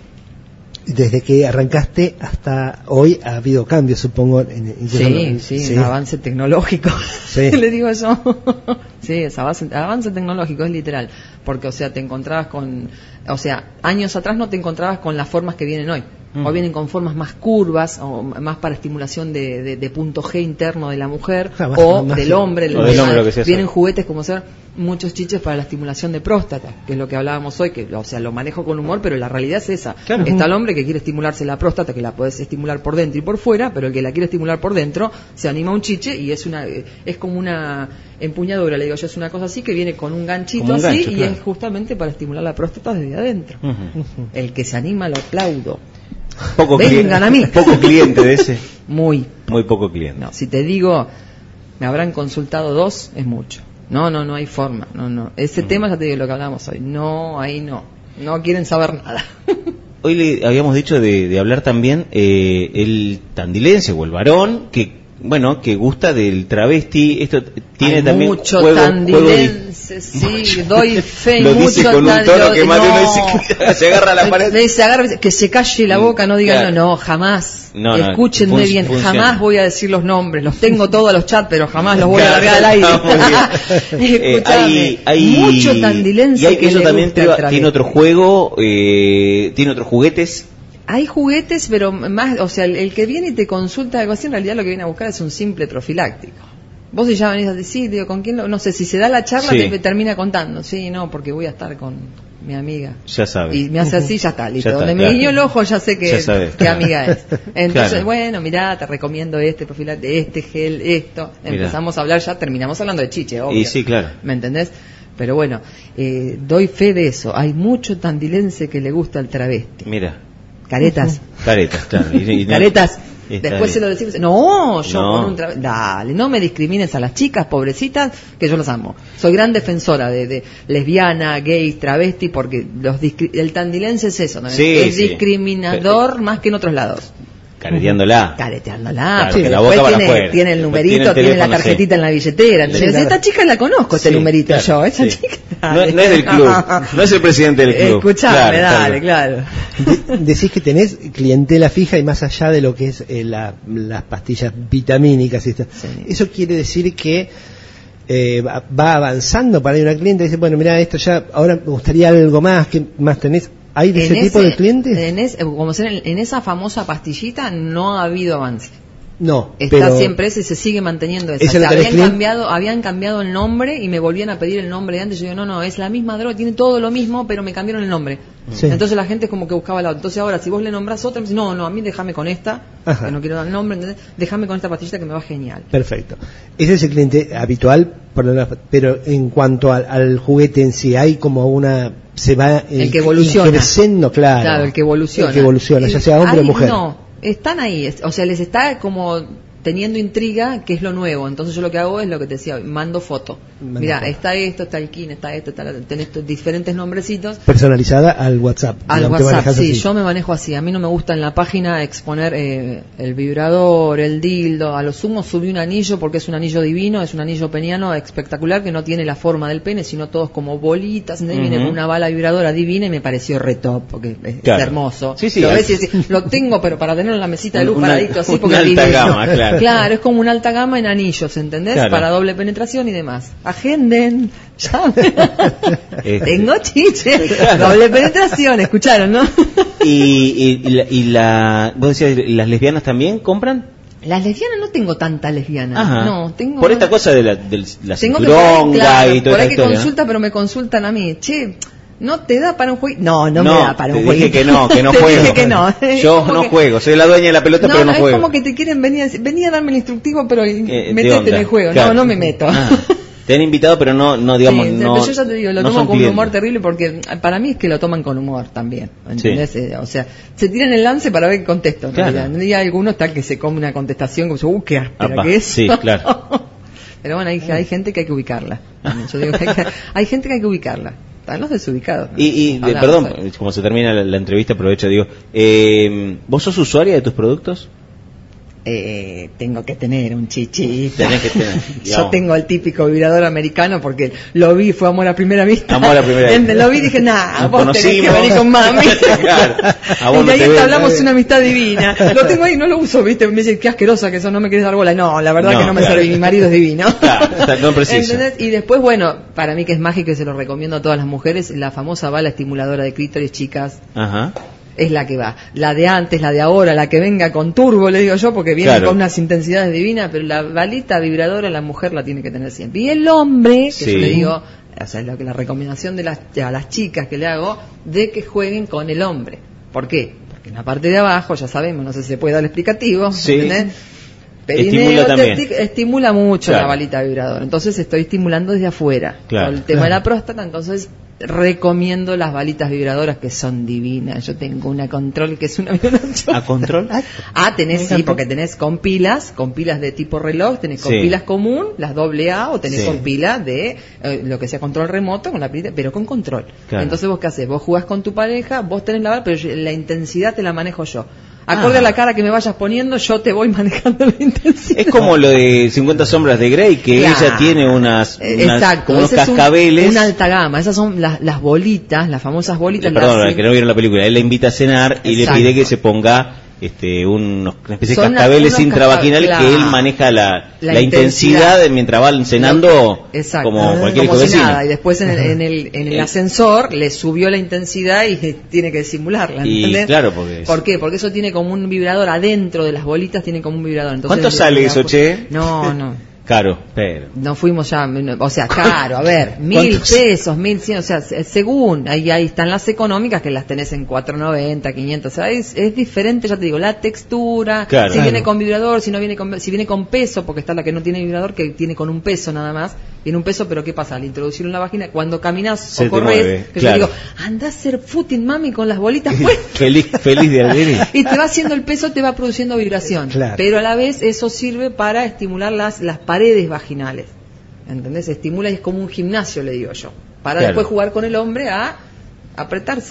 Desde que arrancaste hasta hoy ha habido cambios, supongo. En, en- Sí, sí, un avance tecnológico, Sí. le digo yo. Sí, es avance, avance tecnológico, es literal. Porque, o sea, te encontrabas con, o sea, años atrás no te encontrabas con las formas que vienen hoy. Mm. Hoy vienen con formas más curvas, o más para estimulación de, de, de punto G interno de la mujer, Ah, más- o más- del hombre. o del hombre, lo que sea. Vienen juguetes como ser muchos chiches para la estimulación de próstata, que es lo que hablábamos hoy, que, o sea, lo manejo con humor, pero la realidad es esa. Claro. Está el hombre que quiere estimularse la próstata, que la puedes estimular por dentro y por fuera, pero el que la quiere estimular por dentro se anima a un chiche y es una es como una empuñadura, le digo yo, es una cosa así que viene con un ganchito Como un así gancho, y claro. es justamente para estimular la próstata desde adentro. Ujú. El que se anima lo aplaudo. Poco Vengan cliente, a mí. poco cliente de ese, Muy. muy poco cliente. No, si te digo, me habrán consultado dos, es mucho. No, no, no hay forma. No, no. Ese Mm. tema ya te digo lo que hablábamos hoy. No, ahí no. No quieren saber nada. Hoy le habíamos dicho de, de hablar también eh, el tandilense o el varón que, bueno, que gusta del travesti. Esto tiene Hay también mucho juego, tandilense, juego de- sí, doy fe y Lo mucho dice con un tan- tono lo- que más de uno no. dice que se agarra a la pared. Le dice, agarra- que se calle la boca, no digan, Claro. no, no, jamás. No, no, Escúchenme fun- bien, funciona. jamás voy a decir los nombres. Los tengo todos a los chats, pero jamás los voy a largar al aire. Está muy bien. Eh, Escuchame, hay- hay- mucho tandilense y hay- que eso le también gusta te va- el travesti. tiene otro juego, eh, tiene otros juguetes. Hay juguetes, pero más, o sea, el, el que viene y te consulta algo así, en realidad lo que viene a buscar es un simple profiláctico. Vos si ya venís a decir, digo, ¿con quién lo? No sé, si se da la charla Sí. te termina contando. Sí, no, porque voy a estar con mi amiga. Ya sabes. Y me hace así, ya está, listo. Ya está, Donde claro. me guiño el ojo ya sé que, Ya sabes, qué claro. amiga es. Entonces, Claro. bueno, mirá, te recomiendo este profiláctico, este gel, esto. Mirá. Empezamos a hablar, ya terminamos hablando de chiche, obvio. Y sí, claro. ¿Me entendés? Pero bueno, eh, doy fe de eso. Hay mucho tandilense que le gusta el travesti. Mira, Caretas. caretas, claro. Y- y no- Caretas. Está Después bien. se lo decimos. No, yo No. con un tra- Dale, no me discrimines a las chicas, pobrecitas, que yo las amo. Soy gran defensora de, de lesbiana, gay, travesti, porque los discri- el tandilense es eso, ¿no? Sí, es sí. discriminador más que en otros lados. Careteándola. Careteándola. Claro, porque que la después boca para tiene, afuera. tiene el Después numerito, tiene el tiene, la teléfono, tarjetita sí. en la billetera. ¿entendés? Sí, claro. Esta chica la conozco, este Sí, numerito claro, yo. Esta sí. chica. No, no es del club, no es el presidente del club. Escuchame, Claro, dale, claro. De- decís que tenés clientela fija y más allá de lo que es eh, la- las pastillas vitamínicas y esto. Sí. Eso quiere decir que eh, va, va avanzando para ir una cliente y dice, bueno, mira, esto ya, ahora me gustaría algo más, ¿qué más tenés? ¿Hay de ese, ese tipo de clientes? En, es, como en, en esa famosa pastillita no ha habido avance. No, está pero siempre ese, se sigue manteniendo esa. ¿esa O sea, habían cliente? cambiado, habían cambiado el nombre y me volvían a pedir el nombre de antes. Yo digo, no, no, es la misma droga, tiene todo lo mismo, pero me cambiaron el nombre. Sí. Entonces la gente es como que buscaba la otra. Entonces ahora, si vos le nombrás otra, me dice, no, no, a mí déjame con esta, Ajá. que no quiero dar el nombre, ¿entendés? Déjame con esta pastillita que me va genial. Perfecto. Ese es el cliente habitual, pero en cuanto al, al juguete en sí, hay como una... se va el, el que evoluciona. Creciendo, claro. Claro, el que evoluciona. El que evoluciona, ya sea hombre hay, o mujer. No, están ahí, o sea, les está como teniendo intriga qué es lo nuevo. Entonces yo lo que hago es lo que te decía hoy, mando foto. Mira, está esto, está el kin, está esto, está la, tenés estos diferentes nombrecitos. Personalizada al WhatsApp. Al WhatsApp, sí, así. Yo me manejo así. A mí no me gusta en la página exponer eh, el vibrador, el dildo. A lo sumo subí un anillo porque es un anillo divino, es un anillo peniano espectacular que no tiene la forma del pene, sino todos como bolitas. Uh-huh. Viene con una bala vibradora divina y me pareció re top porque es, claro. es hermoso. Sí, sí, lo ves y decís, lo tengo, pero para tenerlo en la mesita de luz una, paradito así porque una es alta divino. Gama, claro. Claro, es como una alta gama en anillos, ¿entendés? Claro. Para doble penetración y demás. Agenden, llamen. Este. Tengo chiche, claro. Doble penetración, escucharon, ¿no? y, y, y, la, y la, vos decías, ¿las lesbianas también compran? Las lesbianas no tengo tantas lesbianas. Ajá. No, tengo. Por esta cosa de la, de la cinturonga claro, y todo eso. Por ahí que consulta, pero me consultan a mí. Che, ¿no te da para un juego? No, no, no me da para un juego. Te dije que no, que no te juego. Dije que no. Yo no que... juego, soy la dueña de la pelota, no, pero no, no juego. Es como que te quieren venir a decir, venía a darme el instructivo, pero eh, métete en el juego. Claro. No, no me meto. Ah. Te han invitado, pero no, no digamos, sí, no. Pero yo ya te digo, lo no tomo con clientes. un humor terrible porque para mí es que lo toman con humor también, ¿entendés? Sí. Eh, o sea, se tiran el lance para ver qué contesto. Claro. Y hay algunos tal que se come una contestación como, uh, qué áspera que es. Sí, claro. Pero bueno, hay, hay gente que hay que ubicarla. Yo digo que hay, que, hay gente que hay que ubicarla. Están los desubicados. ¿no? Y, y de, perdón, ¿sabes? Como se termina la, la entrevista, aprovecho, digo, eh, ¿vos sos usuaria de tus productos? Eh, tengo que tener un chichi. Tenés que tener. Yo tengo el típico vibrador americano porque lo vi, fue amor a primera vista. Amor a primera vista. Lo vi y dije, nah, Nos vos conocimos. tenés que venir con mami. Claro. Y de ahí entablamos una amistad divina. Lo tengo ahí, no lo uso, viste, me dicen, qué asquerosa que eso, no me quieres dar bola. No, la verdad no, que no me claro. serví, mi marido es divino. Claro, no preciso. Y después, bueno, para mí que es mágico y se lo recomiendo a todas las mujeres, la famosa bala estimuladora de clítoris, chicas. Ajá. Es la que va, la de antes, la de ahora, la que venga con turbo, le digo yo, porque viene claro. con unas intensidades divinas, pero la balita vibradora la mujer la tiene que tener siempre. Y el hombre, que sí. yo le digo, o sea, es lo que la recomendación de las, a las chicas que le hago, de que jueguen con el hombre. ¿Por qué? Porque en la parte de abajo, ya sabemos, no sé si se puede dar el explicativo, sí. ¿entendés? Perineo, estimula también. Te, estimula mucho claro. la balita vibradora, entonces estoy estimulando desde afuera. Claro. Con el tema claro. de la próstata, entonces recomiendo las balitas vibradoras que son divinas. Yo tengo una Control que es una ¿A Control? Ah, tenés sí, porque tenés con pilas, con pilas de tipo reloj, tenés con sí. pilas común, las doble A, o tenés sí. con pilas de eh, lo que sea control remoto, con la pilita, pero con control. Claro. Entonces vos qué haces, vos jugás con tu pareja, vos tenés la bala, pero yo, la intensidad te la manejo yo. Acorde ah. a la cara que me vayas poniendo, yo te voy manejando la intensidad. Es como lo de cincuenta sombras de Grey, que claro. ella tiene unas, unas Exacto, como unos cascabeles. Es un, una alta gama, esas son las, las bolitas, las famosas bolitas. Perdón, las, que no vieron la película, él la invita a cenar y Exacto. le pide que se ponga este unos, una especie de cascabeles intravaginales claro. que él maneja la, la, la intensidad, intensidad mientras va cenando Exacto. como cualquier como hijo si vecino. Nada. Y después en el, en el, en el ascensor le subió la intensidad y tiene que simularla. Y claro, porque ¿Por qué? Porque eso tiene como un vibrador adentro de las bolitas, tiene como un vibrador. Entonces, ¿cuánto sale eso, che? No, no. Caro, pero. No fuimos ya, o sea, caro, a ver, mil pesos, mil cien, o sea, según, ahí, ahí están las económicas que las tenés en cuatro noventa, quinientos, o sea, es, es diferente, ya te digo, la textura, claro. si viene con vibrador, si no viene con, si viene con peso, porque está la que no tiene vibrador, que tiene con un peso nada más, viene un peso, pero ¿qué pasa? Al introducirlo en la vagina, cuando caminas o corres, que claro. yo digo, anda a hacer footing, mami, con las bolitas puestas. feliz, feliz de alegría. Y te va haciendo el peso, te va produciendo vibración, claro. pero a la vez eso sirve para estimular las, las paredes vaginales. ¿Entendés? Estimula y es como un gimnasio, le digo yo. Para claro. después jugar con el hombre a apretárselo.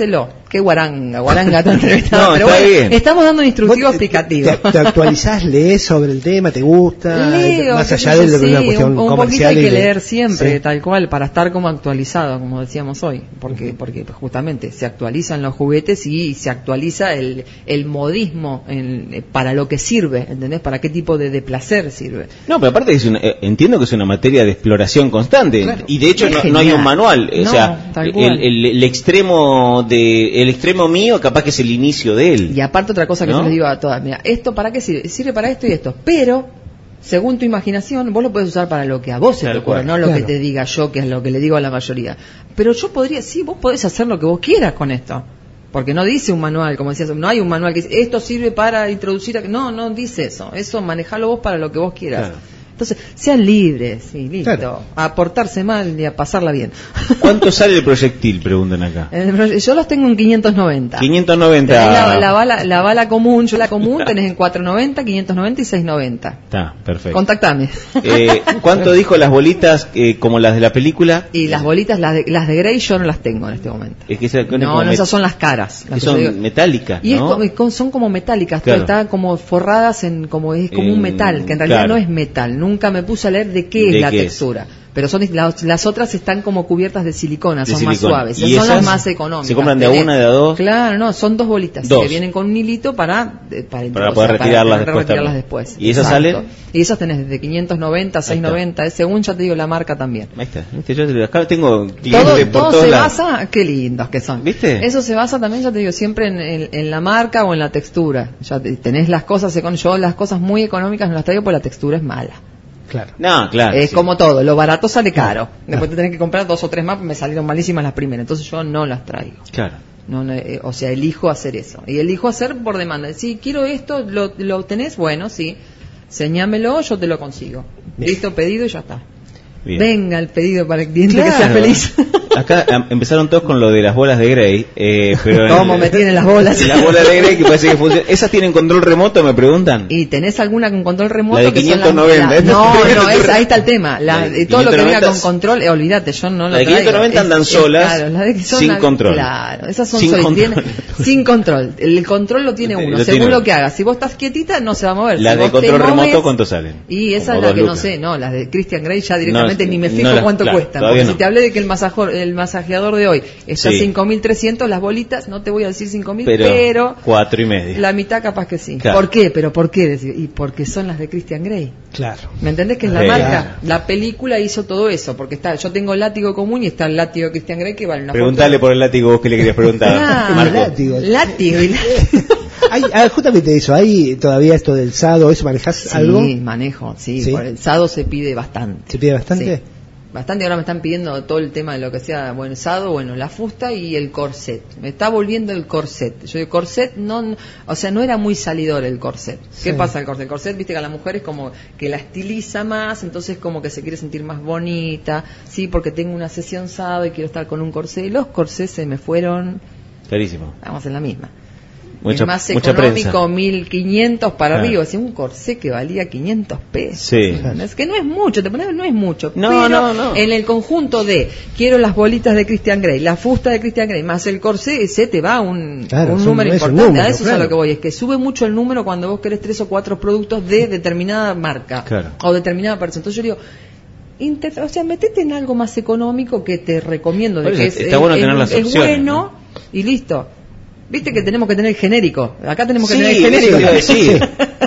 Qué guaranga, guaranga tan entrevistada. No, pero está bueno, bien. estamos dando un instructivo ¿Vos te- explicativo. Te, te actualizás, lees sobre el tema, te gusta, Leo, más qué allá sé de yo, una sí, cuestión un, un poquito comercial. hay y que de- leer siempre, Sí. tal cual, para estar como actualizado, como decíamos hoy, porque porque pues, justamente se actualizan los juguetes y se actualiza el, el modismo en, para lo que sirve, ¿entendés? Para qué tipo de, de placer sirve. No, pero aparte es una, eh, entiendo que es una materia de exploración constante. Claro. Y de hecho Es no, no genial. hay un manual. O No, sea, tal el, cual. el, el extremo de el extremo mío capaz que es el inicio de él. Y aparte otra cosa que ¿No? yo les digo a todas, mira, ¿esto para qué sirve? Sirve para esto y esto, pero según tu imaginación, vos lo puedes usar para lo que a vos se Tal te ocurra, cual. no lo Claro. que te diga yo, que es lo que le digo a la mayoría. Pero yo podría, sí, vos podés hacer lo que vos quieras con esto. Porque no dice un manual, como decías, no hay un manual que dice, esto sirve para introducir... A... No, no dice eso. Eso manejalo vos para lo que vos quieras. Claro. Entonces, sean libres, sí, listo. Claro. A portarse mal y a pasarla bien. ¿Cuánto sale el proyectil? Preguntan acá. Eh, Yo los tengo en quinientos noventa. quinientos Tenés noventa. La, la bala, la bala común, yo la común tenés en cuatrocientos noventa, quinientos noventa y seiscientos noventa. Está, perfecto. Contactame. Eh, ¿Cuánto dijo las bolitas eh, como las de la película? Y las bolitas, las de, las de Grey, yo no las tengo en este momento. Es que esa- No, como no, met- esas son las caras. Las que que son yo digo. metálicas, Y es ¿no? como- con- son como metálicas, Claro. están como forradas en como es como En- un metal, que en realidad claro. no es metal. Nunca me puse a leer de qué ¿De es la qué es? textura. Pero son las, las otras están como cubiertas de silicona, De son más silicona. suaves. ¿Y Esas son esas las más económicas. se compran de a Tenés- una, de a dos? Claro, no, son dos bolitas Dos. que vienen con un hilito para eh, para, Para o poder sea, retirarlas para después retirarlas también. después. ¿Y esas Exacto. salen? Y esas tenés desde quinientos noventa, seiscientos noventa, eh, según ya te digo la marca también. Ahí está. ¿Viste? Yo te- acá tengo Todo, clientes por todo todos se lados. basa, qué lindos que son. ¿Viste? Eso se basa también, ya te digo, siempre en, en- en la marca o en la textura. Ya te- tenés las cosas, econ- yo las cosas muy económicas no las traigo porque la textura es mala. Claro. No, claro. es sí. como todo, lo barato sale caro. Después te tenés que comprar dos o tres más, me salieron malísimas las primeras, entonces yo no las traigo. Claro. No, no, eh, o sea, elijo hacer eso. Y elijo hacer por demanda. Si quiero esto, lo, lo tenés, bueno, sí. Señámelo, yo te lo consigo. Bien. Listo, pedido y ya está. Bien. Venga el pedido para el cliente que sea Claro. feliz. Acá am, empezaron todos con lo de las bolas de Grey, eh, pero ¿Cómo me tienen las bolas? las bolas de Grey que parece que funcionan. ¿Esas tienen control remoto? Me preguntan. ¿Y tenés alguna con control remoto? La de que son quinientos noventa, las- la- No, esta- no, es- ahí está el tema. La- La de eh, todo lo que venga quinientos noventa con control, eh, olvídate, yo no lo La de traigo. quinientos noventa Es- andan es- solas, claro, las de que son sin la- control. Claro, esas son Sin solas, control. tiene- sin control. El control lo tiene Lo uno, tiene según uno. lo que hagas. Si vos estás quietita, no se va a mover. Las Si de vos te control remoto, moves- ¿cuánto salen? Y esa Como es la dos que no lucas. sé, no, las de Christian Grey ya directamente No, ni me no fijo las- cuánto claro, cuestan. todavía Porque no. si te hablé de que el, masajor, el masajeador de hoy está Sí. cinco mil trescientos, las bolitas, no te voy a decir cinco mil, Pero, pero cuatro y medio. la mitad capaz que sí. Claro. ¿Por qué? ¿Pero por qué? Decir, Y porque son las de Christian Grey. Claro. ¿Me entendés que es la Sí. marca? La película hizo todo eso, porque está, yo tengo el látigo común y está el látigo de Christian Grey que vale una Preguntale por el látigo vos que le querías preguntar. Ah, Marco. látigo. Látigo y látigo. Hay, ah, justamente eso, hay todavía esto del S A D O, ¿eso manejás Sí, algo? manejo, sí, Sí. Por el S A D O se pide bastante. ¿Se pide bastante? Sí. Bastante, ahora me están pidiendo todo el tema de lo que sea, bueno, S A D O, bueno, la fusta y el corset. Me está volviendo el corset. Yo digo, corset no, no- o sea, no era muy salidor el corset. ¿Qué Sí. pasa el corset? El corset, viste que a la mujer es como que la estiliza más, entonces como que se quiere sentir más bonita, sí, porque tengo una sesión S A D O y quiero estar con un corset. Y los corsets se me fueron, Clarísimo. vamos en la misma. Mucha, el más mucha económico, prensa. mil quinientos para Claro. arriba. O sea, un corsé que valía quinientos pesos. Sí. Es que no es mucho, te pones, no es mucho. No, pero no, no. en el conjunto de quiero las bolitas de Christian Grey, la fusta de Christian Grey, más el corsé, se te va un, Claro, un es un- número es un importante. número, a eso es a claro. lo que voy. Es que sube mucho el número cuando vos querés tres o cuatro productos de determinada marca. Claro. O determinada persona. Entonces yo digo, inter- o sea, metete en algo más económico que te recomiendo. De Por que eso, es, está es- bueno es- tener las es opciones, bueno ¿no? y listo. Viste que tenemos que tener genérico. Acá tenemos que Sí, tener eso genérico. te iba a decir.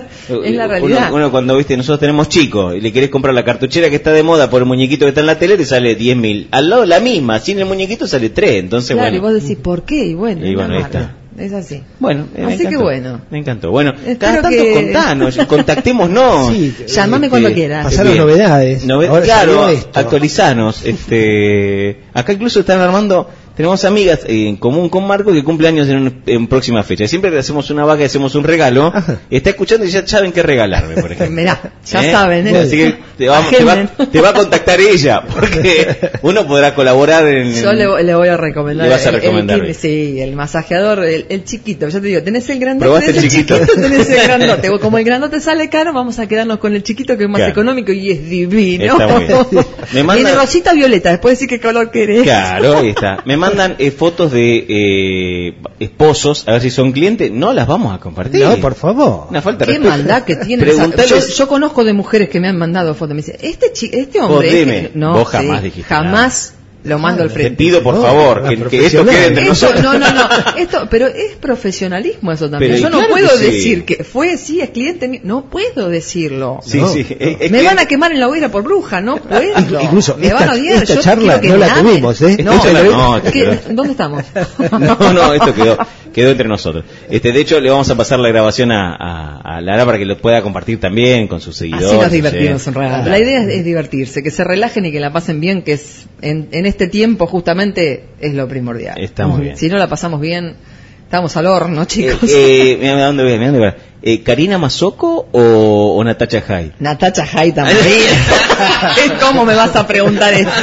Es la realidad. Uno, uno cuando viste, nosotros tenemos chicos y le querés comprar la cartuchera que está de moda por el muñequito que está en la tele, te sale diez mil. Al lado la misma, sin el muñequito sale tres. Entonces, Claro, bueno. y vos decís, ¿por qué? Y bueno, Y es bueno, la ahí marca. está. Es así. Bueno, eh, me Así que encantó. bueno. Me encantó. Bueno, Espero cada tanto que- contanos, contactémonos. Sí, Llamame este, cuando quieras. Pasaron Bien. novedades. Nove- Ahora claro, salió esto. actualizanos. Este, acá incluso están armando, tenemos amigas en común con Marco que cumple años en, un- en próxima fecha. Siempre le hacemos una vaca y hacemos un regalo. Ajá. Está escuchando y ya saben qué regalarme, por ejemplo. Mirá, ya ¿Eh? saben, ¿eh? Así que te va, te, va, Agenden. te va a contactar ella, porque uno podrá colaborar en... Yo le, le voy a recomendar. Le vas a el- el recomendar. kit, sí, el masajeador, el, el chiquito. Ya te digo, tenés el grandote. ¿Probaste el tenés chiquito? tenés el grandote. Como el grandote sale caro, vamos a quedarnos con el chiquito que es más Claro. económico y es divino. Está muy bien. Me manda- Tiene rosita violeta, después decir qué color querés. Claro, ahí está. Me mandan eh, fotos de eh, esposos, a ver si son clientes, no las vamos a compartir. No, por favor. Una falta de Qué respeto. maldad que tienen. Esa- Preguntales- Yo, yo conozco de mujeres que me han mandado fotos. Me dicen, este, chi- este hombre. Vos dime, este- no, vos jamás sí, dijiste jamás lo mando al Te frente. pido por No, favor la que, que esto profesional. quede entre Esto- nosotros. no, no, no. Esto, pero es profesionalismo eso también. Pero Yo no claro puedo que sí. decir que fue, sí, es cliente mío. No puedo decirlo. Sí, No. sí. Es- es Me que- van a quemar en la hoguera por bruja, no puedo. Incluso me esta- van a odiar. esta Yo charla quiero no que la me amen. tuvimos, ¿eh? No, Esta charla no, te ¿qué- quedó. ¿dónde estamos? No, no, esto quedó, quedó entre nosotros. Este, de hecho, le vamos a pasar la grabación a, a, a Lara para que lo pueda compartir también con sus seguidores. Así nos divertimos ¿sí? en realidad. Claro. La idea es, es divertirse, que se relajen y que la pasen bien, que es en, en este tiempo justamente es lo primordial. Está muy bien. Si no la pasamos bien, estamos al horno, Eh, chicos. eh, mira, mira dónde voy, mira dónde voy. Eh, ¿Karina Mazzocco o, o Natacha Jai? Natacha Jai también. ¿Cómo me vas a preguntar esto?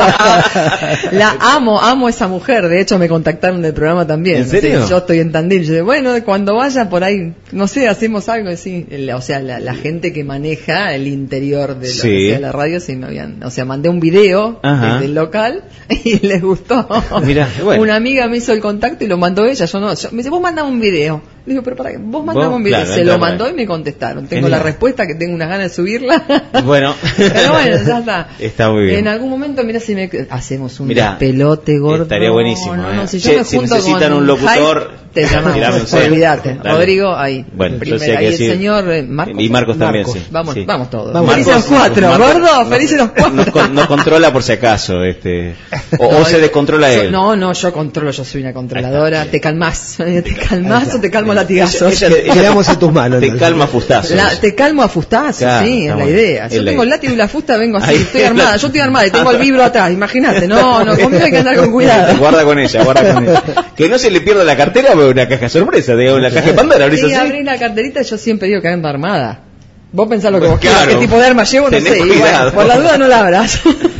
La amo, amo a esa mujer. De hecho, me contactaron del programa también. ¿En serio? Sí, yo estoy en Tandil. Yo digo, bueno, cuando vaya por ahí, no sé, hacemos algo así. El- O sea, la, la gente que maneja el interior de lo Sí. que sea la radio, sí me habían, o sea, mandé un video Ajá. desde el local y les gustó. Mirá, bueno. Una amiga me hizo el contacto y lo mandó ella. Yo no, yo- me dice, vos mandame un video. Le digo, pero para qué, vos mandame Vos, un video. claro, Se entra lo por mandó ahí. y me contestaron. Tengo Genial. la respuesta, que tengo unas ganas de subirla. Bueno. Pero bueno, ya está. Está muy bien. En algún momento, mira si me hacemos un Mirá, pelote gordo. estaría buenísimo, No, ¿eh? no, si Che, yo me si junto necesitan con un locutor, Hype, te llamamos. tirame un cel. Olvídate. Dale. Rodrigo, ahí. Bueno, yo primera. sé que Ahí el sí. señor eh, Marcos. Y Marcos también, Marcos. sí. Vamos, Sí. vamos todos. Vamos. Felices los Marcos- cuatro, Marcos- gordo. no- Felices los cuatro. No, con- no controla por si acaso, este, o, o No, se descontrola yo- él. No, no, yo controlo, yo soy una controladora. Ahí está. Te calmás, te calmás o te calmo latigazos. Ella- ella- Quedamos en tus manos. Te entonces. calma fustazos. La- te calmo a fustazos, Claro, sí, es está la bueno. idea. Es Yo la tengo el idea. látigo y la fusta, vengo así, Ahí- estoy armada, yo estoy armada y tengo el vibro atrás, imagínate. No, no, conmigo hay que andar con cuidado. Guarda con ella, guarda con ella. Que no se le pierda la cartera o una caja sorpresa, digamos, la caja de Pandora, abrís Sí, así. abrí la carterita, yo siempre digo que ando armada. Vos pensás lo que vos Claro. quieras, qué tipo de arma llevo, no Tenés sé. Y cuidado. bueno, por la duda no la abras.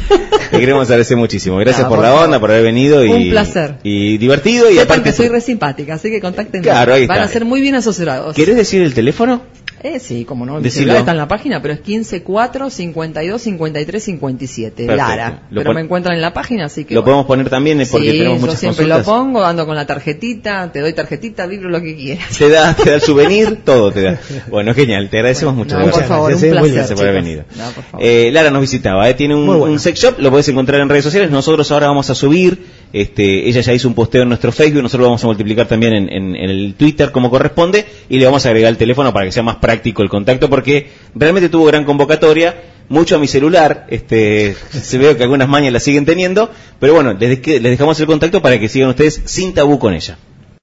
Te queremos agradecer muchísimo. Gracias No, por por la favor. onda, por haber venido y Un placer. y divertido y Sepan aparte que soy re simpática, así que contacten. Claro, ahí Van está. a ser muy bien asesorados. ¿Querés decir el teléfono? Eh, sí, como no, mi Decilo. celular está en la página, pero es quince cuatro cincuenta y dos cincuenta y tres cincuenta y siete, Perfecto. Lara. Lo Pero pon- me encuentran en la página, así que... Lo bueno. podemos poner también eh, porque Sí, tenemos yo muchas siempre consultas. lo pongo, ando con la tarjetita, te doy tarjetita, vibro lo que quieras. Te da, te da el souvenir, todo te da. Bueno, genial, te agradecemos mucho. No, de por verdad. favor, un gracias, muy placer, Gracias por haber chicos. venido. No, por favor. Eh, Lara nos visitaba, ¿eh? Tiene un, Muy bueno. un sex shop, lo podés encontrar en redes sociales. Nosotros ahora vamos a subir, este, ella ya hizo un posteo en nuestro Facebook, nosotros lo vamos a multiplicar también en, en- en el Twitter como corresponde y le vamos a agregar el teléfono para que sea más práctico el contacto porque realmente tuvo gran convocatoria, mucho a mi celular, este, se veo que algunas mañas las siguen teniendo, pero bueno, les, de- les dejamos el contacto para que sigan ustedes sin tabú con ella.